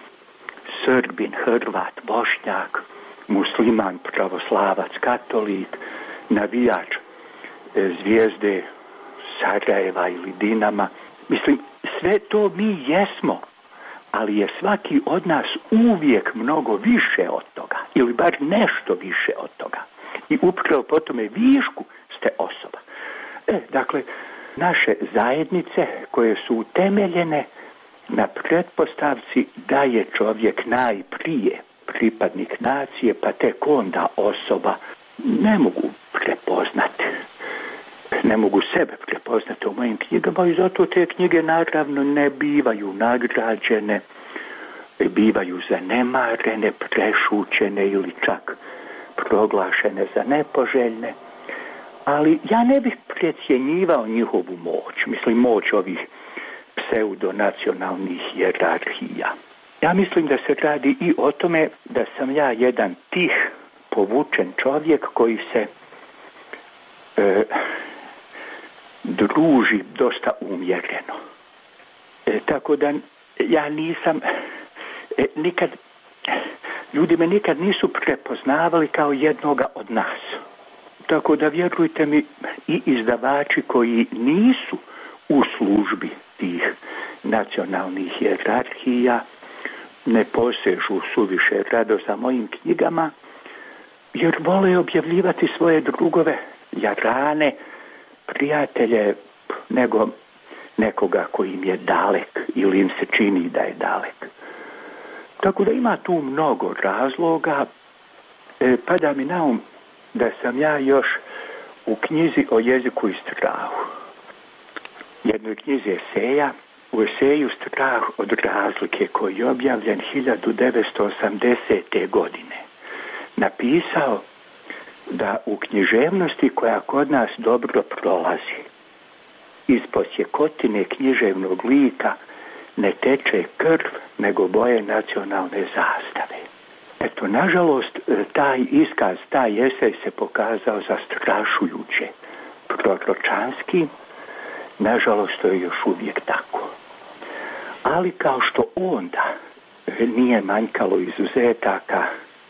Srbin, Hrvat, Bošnjak, musliman, pravoslavac, katolik, navijač e, Zvijezde, Sarajeva ili Dinama. Mislim, sve to mi jesmo, ali je svaki od nas uvijek mnogo više od toga, ili bar nešto više od toga. I upravo po tome višku ste osoba. E, dakle, naše zajednice koje su utemeljene na pretpostavci da je čovjek najprije pripadnik nacije, pa tek onda osoba, ne mogu prepoznati. Ne mogu sebe prepoznati u mojim knjigama i zato te knjige naravno ne bivaju nagrađene, bivaju zanemarene, prešućene ili čak proglašene za nepoželjne. Ali ja ne bih precjenjivao njihovu moć, mislim moć ovih pseudonacionalnih hijerarhija. Ja mislim da se radi i o tome da sam ja jedan tih, povučen čovjek koji se e, druži dosta umjereno. E, tako da ja nisam e, nikad, ljudi me nikad nisu prepoznavali kao jednoga od nas. Tako da vjerujte mi, i izdavači koji nisu u službi tih nacionalnih hijerarhija ne posežu suviše rado za mojim knjigama, jer vole objavljivati svoje drugove, jarane, prijatelje, nego nekoga koji im je dalek ili im se čini da je dalek. Tako da ima tu mnogo razloga. E, pada mi na um da sam ja još u knjizi o jeziku i strahu, jednoj knjizi eseja, u eseju Strah od razlike, koji je objavljen hiljadu devetsto osamdesete. godine, napisao da u književnosti koja kod nas dobro prolazi, iz posjekotine književnog lika ne teče krv, nego boje nacionalne zastave. Eto, nažalost, taj iskaz, taj esej se pokazao zastrašujuće proročanski. Nažalost, to je još uvijek tako. Ali kao što onda nije manjkalo izuzetaka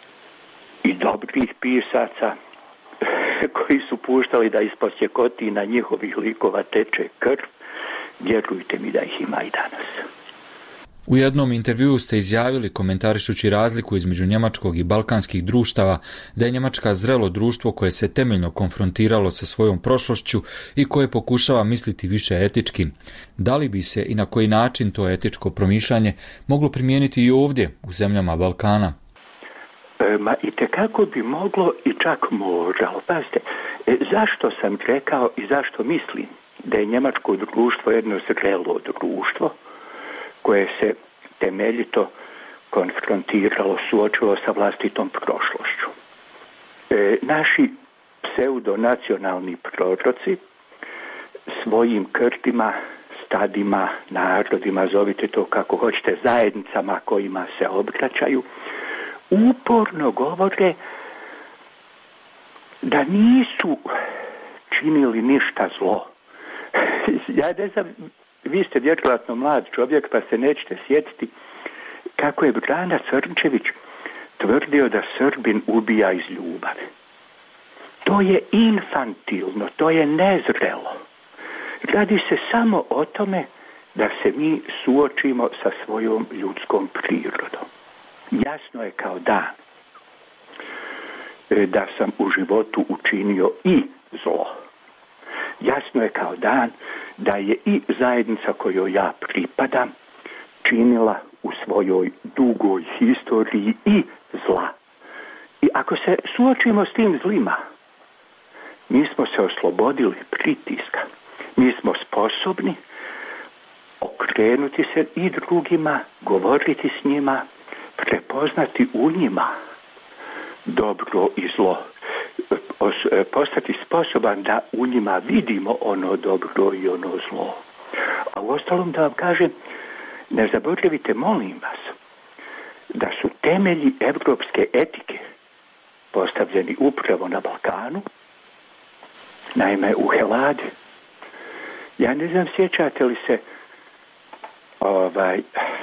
i dobrih pisaca koji su puštali da iz posjekotina njihovih likova teče krv, vjerujte mi da ih ima i danas. U jednom intervjuu ste izjavili, komentarišući razliku između njemačkog i balkanskih društava, da je Njemačka zrelo društvo koje se temeljno konfrontiralo sa svojom prošlošću i koje pokušava misliti više etički. Da li bi se i na koji način to etičko promišljanje moglo primijeniti i ovdje, u zemljama Balkana? E, ma i tekako bi moglo i čak moralo. Pazite, e, zašto sam rekao i zašto mislim da je njemačko društvo jedno zrelo društvo koje se temeljito konfrontiralo, suočilo sa vlastitom prošlošću. E, naši pseudonacionalni proroci svojim krtima, stadima, narodima, zovite to kako hoćete, zajednicama kojima se obraćaju, uporno govore da nisu činili ništa zlo. Ja ne znam, vi ste vjerojatno mlad čovjek pa se nećete sjetiti kako je Brana Crnčević tvrdio da Srbin ubija iz ljubavi. To je infantilno, to je nezrelo. Radi se samo o tome da se mi suočimo sa svojom ljudskom prirodom. Jasno je kao dan da sam u životu učinio i zlo. Jasno je kao dan da je i zajednica kojoj ja pripadam činila u svojoj dugoj historiji i zla. I ako se suočimo s tim zlima, mi smo se oslobodili pritiska. Mi smo sposobni okrenuti se i drugima, govoriti s njima, prepoznati u njima dobro i zlo. Postati sposoban da u njima vidimo ono dobro i ono zlo. A u ostalom da vam kažem, ne zaboravite, molim vas, da su temelji evropske etike postavljeni upravo na Balkanu, naime u Heladi. Ja ne znam, sjećate li se, ovaj,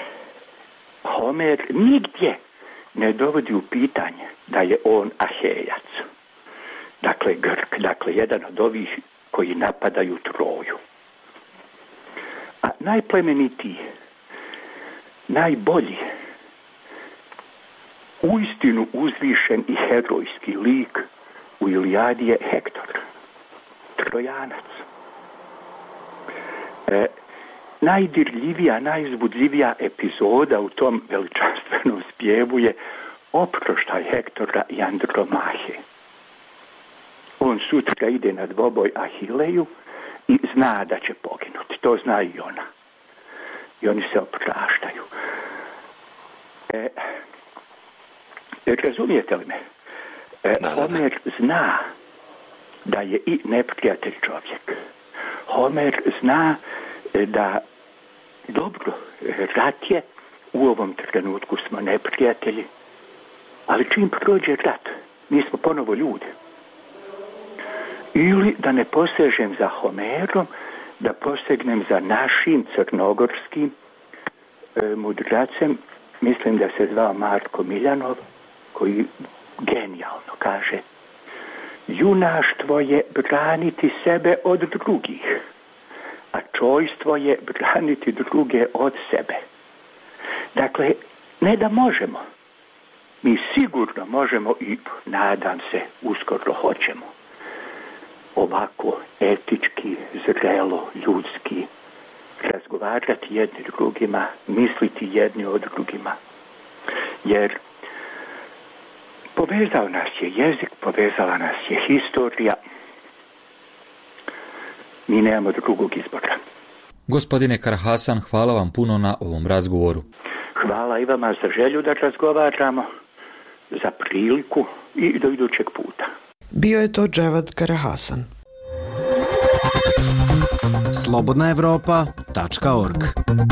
Homer nigdje ne dovodi u pitanje da je on Ahejac. Dakle, Grk, dakle, jedan od ovih koji napadaju Troju. A najplemenitiji najbolji, uistinu uzvišen i herojski lik u Ilijadi je Hektor, Trojanac. E, najdirljivija, najuzbudljivija epizoda u tom veličanstvenom spjevu je oproštaj Hektora i Andromahe. On sutra ide na dvoboj Ahileju i zna da će poginuti. To zna i ona. I oni se opraštaju. E, razumijete li me? E, Homer zna da je i neprijatelj čovjek. Homer zna da dobro, rat je, u ovom trenutku smo neprijatelji, ali čim prođe rat, mi smo ponovo ljudi. Ili da ne posežem za Homerom, da posegnem za našim crnogorskim e, mudracem, mislim da se zvao Marko Miljanov, koji genijalno kaže: junaštvo je braniti sebe od drugih, a čojstvo je braniti druge od sebe. Dakle, ne da možemo, mi sigurno možemo i, nadam se, uskoro hoćemo ovako etički, zrelo, ljudski razgovarati jedni drugima, misliti jedni o drugima. Jer povezao nas je jezik, povezala nas je historija. Mi nemamo drugog izbora. Gospodine Karahasan, hvala vam puno na ovom razgovoru. Hvala i vama za želju da razgovaramo, za priliku i do idućeg puta. Bio je to Dževad Karahasan. slobodna evropa tačka org.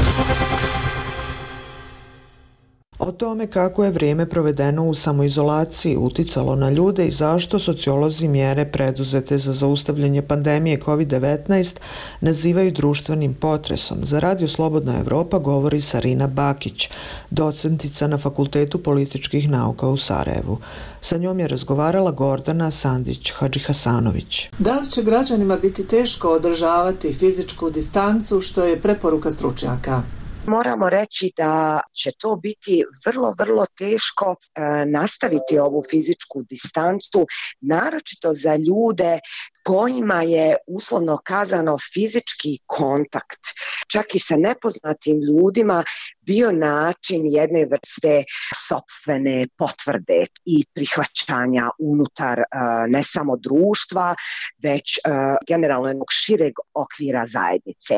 O tome kako je vrijeme provedeno u samoizolaciji uticalo na ljude i zašto sociolozi mjere preduzete za zaustavljanje pandemije kovid devetnaest nazivaju društvenim potresom. Za Radio Slobodna Evropa govori Sarina Bakić, docentica na Fakultetu političkih nauka u Sarajevu. Sa njom je razgovarala Gordana Sandić-Hadžihasanović. Da li će građanima biti teško održavati fizičku distancu, što je preporuka stručnjaka? Moramo reći da će to biti vrlo, vrlo teško e, nastaviti ovu fizičku distancu, naročito za ljude kojima je uslovno kazano fizički kontakt, čak i sa nepoznatim ljudima, bio način jedne vrste sopstvene potvrde i prihvaćanja unutar uh, ne samo društva, već uh, generalno jednog šireg okvira zajednice.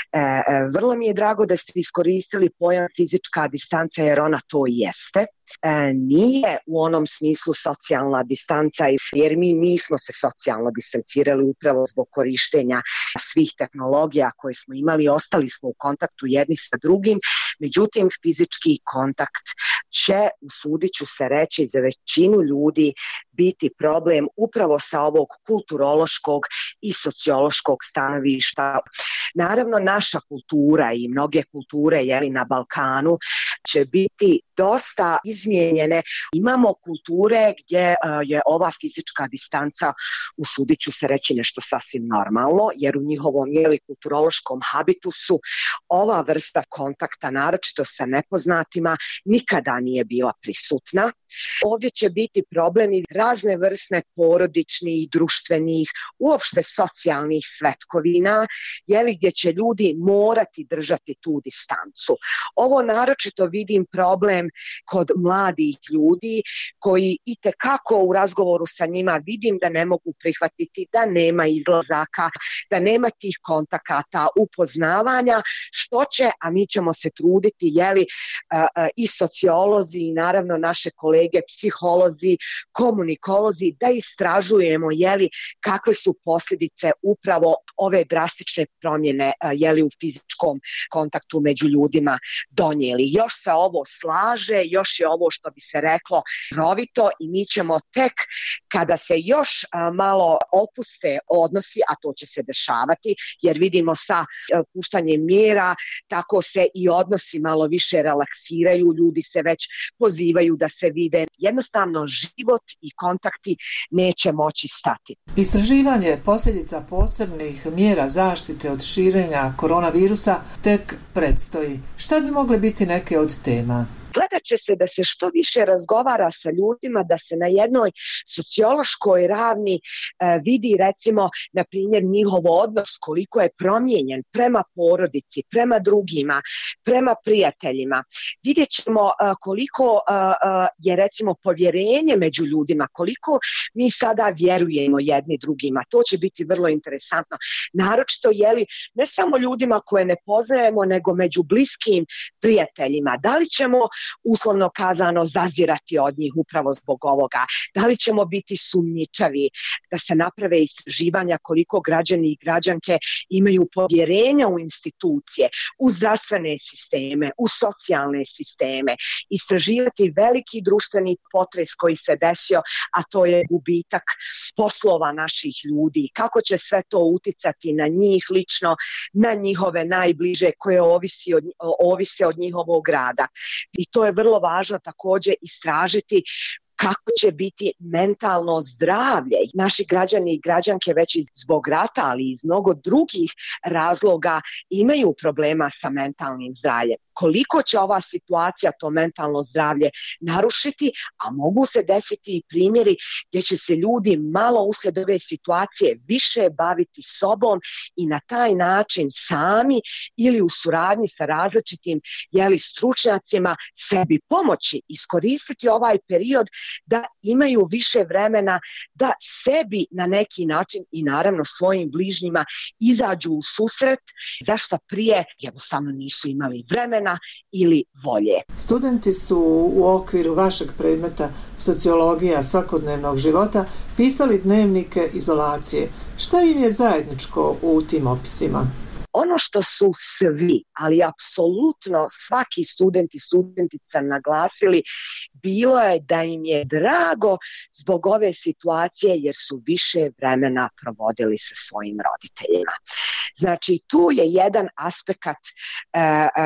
Uh, vrlo mi je drago da ste iskoristili pojam fizička distanca, jer ona to i jeste. E, nije u onom smislu socijalna distanca, jer mi nismo se socijalno distancirali upravo zbog korištenja svih tehnologija koje smo imali, ostali smo u kontaktu jedni sa drugim, međutim fizički kontakt će, usudit ću se reći, za većinu ljudi biti problem upravo sa ovog kulturološkog i sociološkog stanovišta. Naravno, naša kultura i mnoge kulture jeli, na Balkanu će biti dosta izmijenjene. Imamo kulture gdje uh, je ova fizička distanca, usudit ću se reći, nešto sasvim normalno, jer u njihovom jeli, kulturološkom habitusu ova vrsta kontakta, naročito sa nepoznatima, nikada nije bila prisutna. Ovdje će biti problemi razne vrste porodičnih, društvenih, uopšte socijalnih svetkovina, jeli, gdje će ljudi morati držati tu distancu. Ovo naročito vidim problem kod mladih ljudi koji itekako u razgovoru sa njima vidim da ne mogu prihvatiti, da nema izlazaka, da nema tih kontakata, upoznavanja, što će, a mi ćemo se truditi, jeli, i sociolozi i naravno naše kolege, psiholozi, komunikolozi, da istražujemo, jeli, kakve su posljedice upravo ove drastične promjene, jeli, u fizičkom kontaktu među ljudima donijeli. Još se ovo slaže, još je ovo, što bi se reklo, rovito, i mi ćemo tek kada se još a, malo opuste odnosi, a to će se dešavati, jer vidimo sa a, puštanjem mjera, tako se i odnosi malo više relaksiraju, ljudi se već pozivaju da se vide žive. Jednostavno život i kontakti neće moći stati. Istraživanje posljedica posebnih mjera zaštite od širenja koronavirusa tek predstoji. Šta bi mogle biti neke od tema? Gledat će se da se što više razgovara sa ljudima, da se na jednoj sociološkoj ravni e, vidi recimo, na primjer, njihov odnos koliko je promijenjen prema porodici, prema drugima, prema prijateljima. Vidjet ćemo e, koliko e, je recimo povjerenje među ljudima, koliko mi sada vjerujemo jedni drugima. To će biti vrlo interesantno. Naročito je li ne samo ljudima koje ne poznajemo, nego među bliskim prijateljima. Da li ćemo uslovno kazano zazirati od njih upravo zbog ovoga? Da li ćemo biti sumnjičavi, da se naprave istraživanja koliko građani i građanke imaju povjerenja u institucije, u zdravstvene sisteme, u socijalne sisteme, istraživati veliki društveni potres koji se desio, a to je gubitak poslova naših ljudi, kako će sve to uticati na njih lično, na njihove najbliže koje ovisi od, ovise od njihovog rada. I to je vrlo važno također istražiti kako će biti mentalno zdravlje. Naši građani i građanke već i zbog rata, ali i iz mnogo drugih razloga imaju problema sa mentalnim zdravljem. Koliko će ova situacija to mentalno zdravlje narušiti, a mogu se desiti i primjeri gdje će se ljudi malo uslijed ove situacije više baviti sobom i na taj način sami ili u suradnji sa različitim jeli, stručnjacima sebi pomoći, iskoristiti ovaj period da imaju više vremena da sebi na neki način i naravno svojim bližnjima izađu u susret, zašto prije jednostavno nisu imali vremena ili volje. Studenti su u okviru vašeg predmeta sociologija svakodnevnog života pisali dnevnike izolacije. Šta im je zajedničko u tim opisima? Ono što su svi, ali apsolutno svaki student i studentica naglasili, bilo je da im je drago zbog ove situacije jer su više vremena provodili sa svojim roditeljima. Znači, tu je jedan aspekt uh, uh,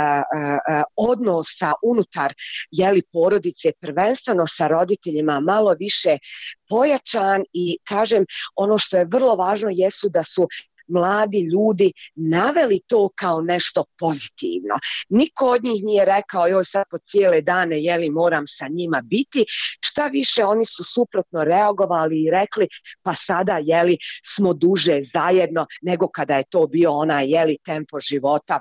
uh, odnosa unutar jeli, porodice, prvenstveno sa roditeljima, malo više pojačan i kažem, ono što je vrlo važno jesu da su mladi ljudi naveli to kao nešto pozitivno. Niko od njih nije rekao joj sad po cijele dane jeli moram sa njima biti, šta više oni su suprotno reagovali i rekli pa sada jeli smo duže zajedno nego kada je to bio onaj jeli tempo života,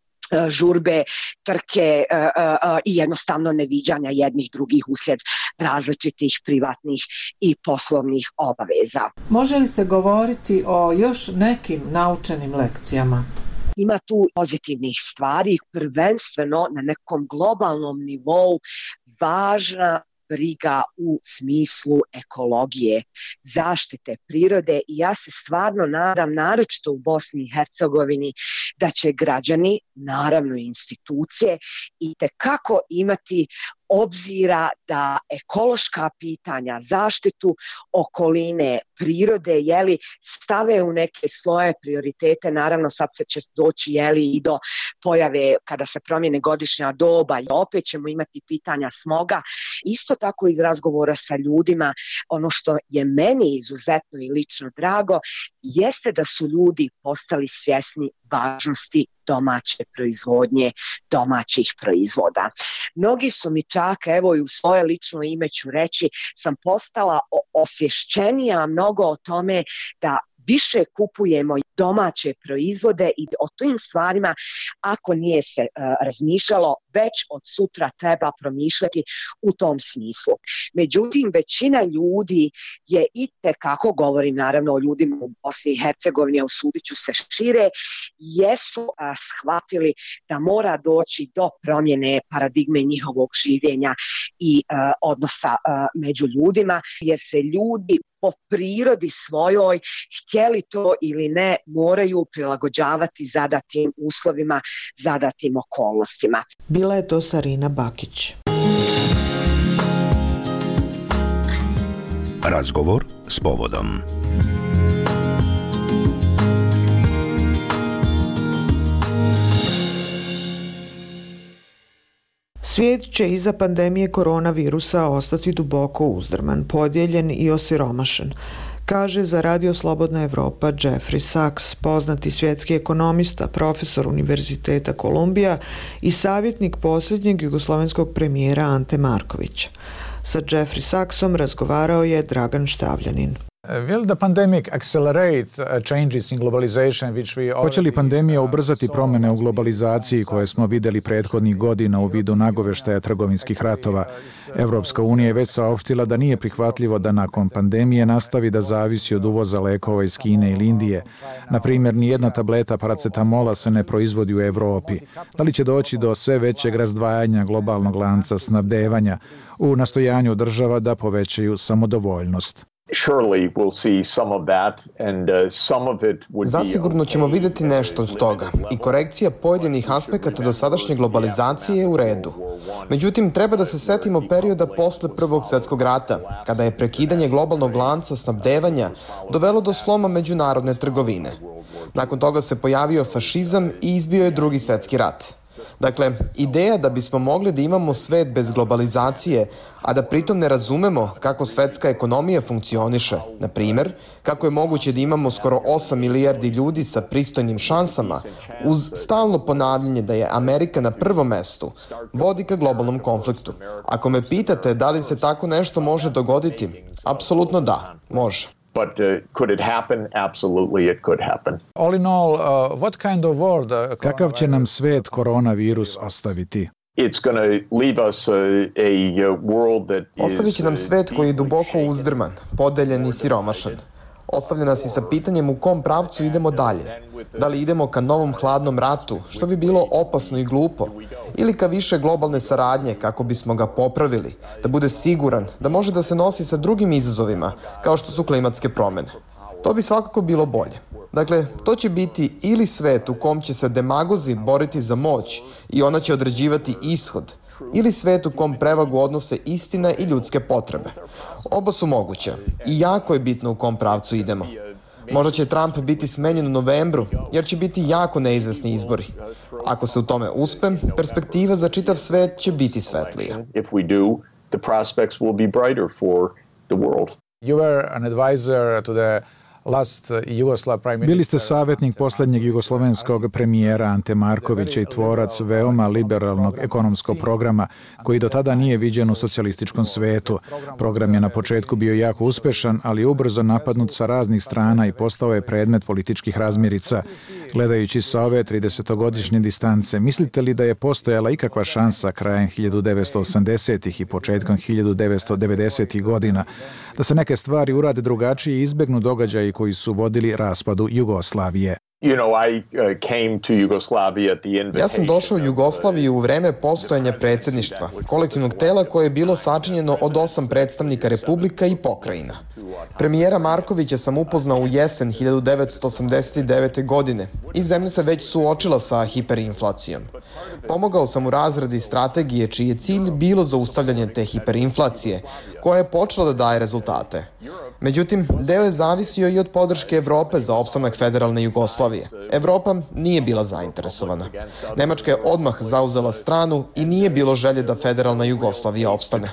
žurbe, trke uh, uh, i jednostavno neviđanja jednih drugih uslijed različitih privatnih i poslovnih obaveza. Može li se govoriti o još nekim naučenim lekcijama? Ima tu pozitivnih stvari, prvenstveno na nekom globalnom nivou važna briga u smislu ekologije, zaštite prirode i ja se stvarno nadam, naročito u Bosni i Hercegovini, da će građani, naravno i institucije, itekako imati obzira da ekološka pitanja, zaštitu okoline, prirode, jeli, stave u neke svoje prioritete. Naravno, sad se će doći jeli, i do pojave kada se promijene godišnja doba i opet ćemo imati pitanja smoga. Isto tako iz razgovora sa ljudima, ono što je meni izuzetno i lično drago, jeste da su ljudi postali svjesni važnosti domaće proizvodnje, domaćih proizvoda. Mnogi su mi čak, evo i u svoje lično ime ću reći, sam postala osvješćenija mnogo o tome da više kupujemo domaće proizvode i o tim stvarima, ako nije se uh, razmišljalo, već od sutra treba promišljati u tom smislu. Međutim, većina ljudi je itekako, govorim naravno o ljudima u Bosni i Hercegovini, a usudit ću se šire, jesu uh, shvatili da mora doći do promjene paradigme njihovog življenja i uh, odnosa uh, među ljudima, jer se ljudi po prirodi svojoj, htjeli to ili ne, moraju prilagođavati zadatim uslovima, zadatim okolnostima. Bila je to Sarina Bakić. Razgovor s povodom. Svijet će iza pandemije koronavirusa ostati duboko uzdrman, podijeljen i osiromašen, kaže za Radio Slobodna Evropa Jeffrey Sachs, poznati svjetski ekonomista, profesor Univerziteta Kolumbija i savjetnik posljednjeg jugoslovenskog premijera Ante Markovića. Sa Jeffrey Sachsom razgovarao je Dragan Štavljanin. Hoće li pandemija ubrzati promjene u globalizaciji koje smo vidjeli prethodnih godina u vidu nagoveštaja trgovinskih ratova? Evropska unija je već saopštila da nije prihvatljivo da nakon pandemije nastavi da zavisi od uvoza lekova iz Kine ili Indije. Na primjer, nijedna tableta paracetamola se ne proizvodi u Evropi. Da li će doći do sve većeg razdvajanja globalnog lanca snabdevanja u nastojanju država da povećaju samodovoljnost? Zasigurno ćemo vidjeti nešto od toga i korekcija pojedinih aspekata dosadašnje globalizacije je u redu. Međutim, treba da se setimo perioda posle Prvog svjetskog rata, kada je prekidanje globalnog lanca snabdevanja dovelo do sloma međunarodne trgovine. Nakon toga se pojavio fašizam i izbio je Drugi svjetski rat. Dakle, ideja da bismo mogli da imamo svet bez globalizacije, a da pritom ne razumemo kako svetska ekonomija funkcioniše, na primjer, kako je moguće da imamo skoro osam milijardi ljudi sa pristojnim šansama, uz stalno ponavljanje da je Amerika na prvom mestu, vodi ka globalnom konfliktu. Ako me pitate da li se tako nešto može dogoditi, apsolutno da, može. But uh, could it happen? Absolutely, it could happen. All in all, uh, what kind of world, uh, kakav će nam svet koronavirus ostaviti? It's going to leave us a, a world that is... Ostavit će nam svet koji je duboko uzdrman, podeljen i siromašan. Ostavlja nas i sa pitanjem u kom pravcu idemo dalje. Da li idemo ka novom hladnom ratu, što bi bilo opasno i glupo, ili ka više globalne saradnje kako bismo ga popravili, da bude siguran da može da se nosi sa drugim izazovima, kao što su klimatske promjene. To bi svakako bilo bolje. Dakle, to će biti ili svet u kom će se demagozi boriti za moć i ona će određivati ishod, ili svet u kom prevagu odnose istina i ljudske potrebe. Oba su moguće i jako je bitno u kom pravcu idemo. Možda će Trump biti smenjen u novembru, jer će biti jako neizvesni izbori. Ako se u tome uspe, perspektiva za čitav svet će biti svetlija. If we do, the prospects will be brighter for the world. You were an advisor to the Bili ste savjetnik posljednjeg jugoslovenskog premijera Ante Markovića i tvorac veoma liberalnog ekonomskog programa koji do tada nije viđen u socijalističkom svetu. Program je na početku bio jako uspešan, ali ubrzo napadnut sa raznih strana i postao je predmet političkih razmirica. Gledajući sa ove tridesetogodišnje distance, mislite li da je postojala ikakva šansa krajem hiljadu devetsto osamdesetih i početkom hiljadu devetsto devedesetih godina da se neke stvari urade drugačije i izbegnu događaji koji su vodili raspadu Jugoslavije? You know, I uh, came to Yugoslavia at the invitation. Ja sam došao u Jugoslaviju u vreme postojanja predsjedništva, kolektivnog tela koje je bilo sačinjeno od osam predstavnika republika i pokrajina. Premijera Markovića sam upoznao u jesen hiljadu devetsto osamdeset devete. godine i zemlja se već suočila sa hiperinflacijom. Pomogao sam u razradi strategije čiji je cilj bilo zaustavljanje te hiperinflacije, koja je počela da daje rezultate. Međutim, deo je zavisio i od podrške Evrope za opstanak federalne Jugoslavije. Evropa nije bila zainteresovana. Nemačka je odmah zauzela stranu i nije bilo želje da federalna Jugoslavija opstane.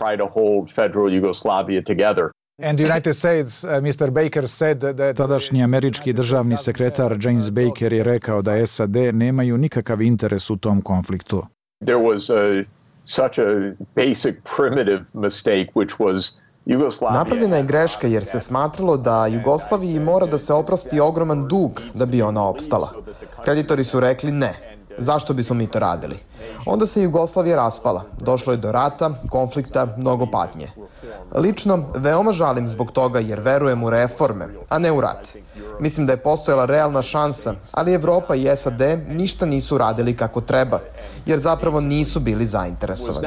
And the United States, uh, mister Baker said that... Tadašnji američki državni sekretar James Baker je rekao da S A D nemaju nikakav interes u tom konfliktu. There was a, such a basic primitive mistake which was Napravljena je greška jer se smatralo da Jugoslaviji mora da se oprosti ogroman dug da bi ona opstala. Kreditori su rekli ne. Zašto bismo mi to radili? Onda se Jugoslavija raspala. Došlo je do rata, konflikta, mnogo patnje. Lično, veoma žalim zbog toga jer verujem u reforme, a ne u rat. Mislim da je postojala realna šansa, ali Evropa i S A D ništa nisu radili kako treba, jer zapravo nisu bili zainteresovani.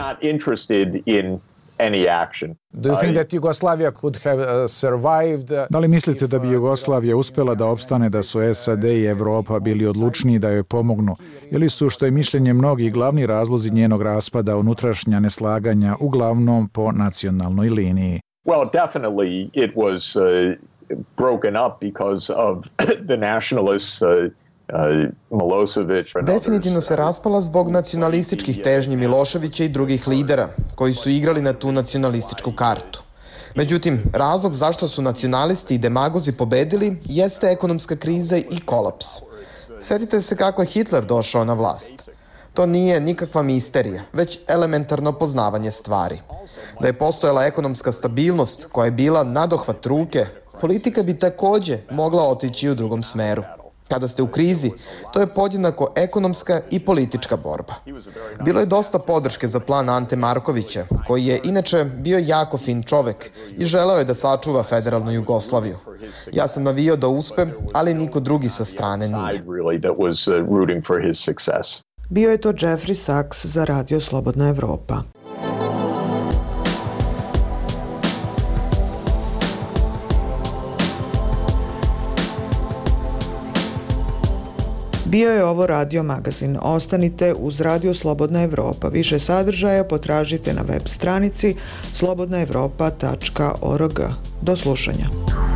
Do you think that Yugoslavia could have survived? Da li mislite da bi Jugoslavija uspela da opstane da su S A D i Evropa bili odlučniji da joj pomognu? Ili su, što je mišljenje mnogih, glavni razlozi njenog raspada unutrašnja neslaganja uglavnom po nacionalnoj liniji? Well, definitely it was uh, broken up because of the nationalists uh, Definitivno se raspala zbog nacionalističkih težnji Miloševića i drugih lidera koji su igrali na tu nacionalističku kartu. Međutim, razlog zašto su nacionalisti i demagozi pobedili jeste ekonomska kriza i kolaps. Sjetite se kako je Hitler došao na vlast. To nije nikakva misterija, već elementarno poznavanje stvari. Da je postojala ekonomska stabilnost koja je bila nadohvat ruke, politika bi također mogla otići u drugom smeru. Kada ste u krizi, to je podjednako ekonomska i politička borba. Bilo je dosta podrške za plan Ante Markovića, koji je inače bio jako fin čovek i želeo je da sačuva federalnu Jugoslaviju. Ja sam navio da uspe, ali niko drugi sa strane nije. Bio je to Jeffrey Sachs za Radio Slobodna Evropa. Bio je ovo radio magazin. Ostanite uz Radio Slobodna Evropa. Više sadržaja potražite na web stranici slobodna evropa tačka org. Do slušanja.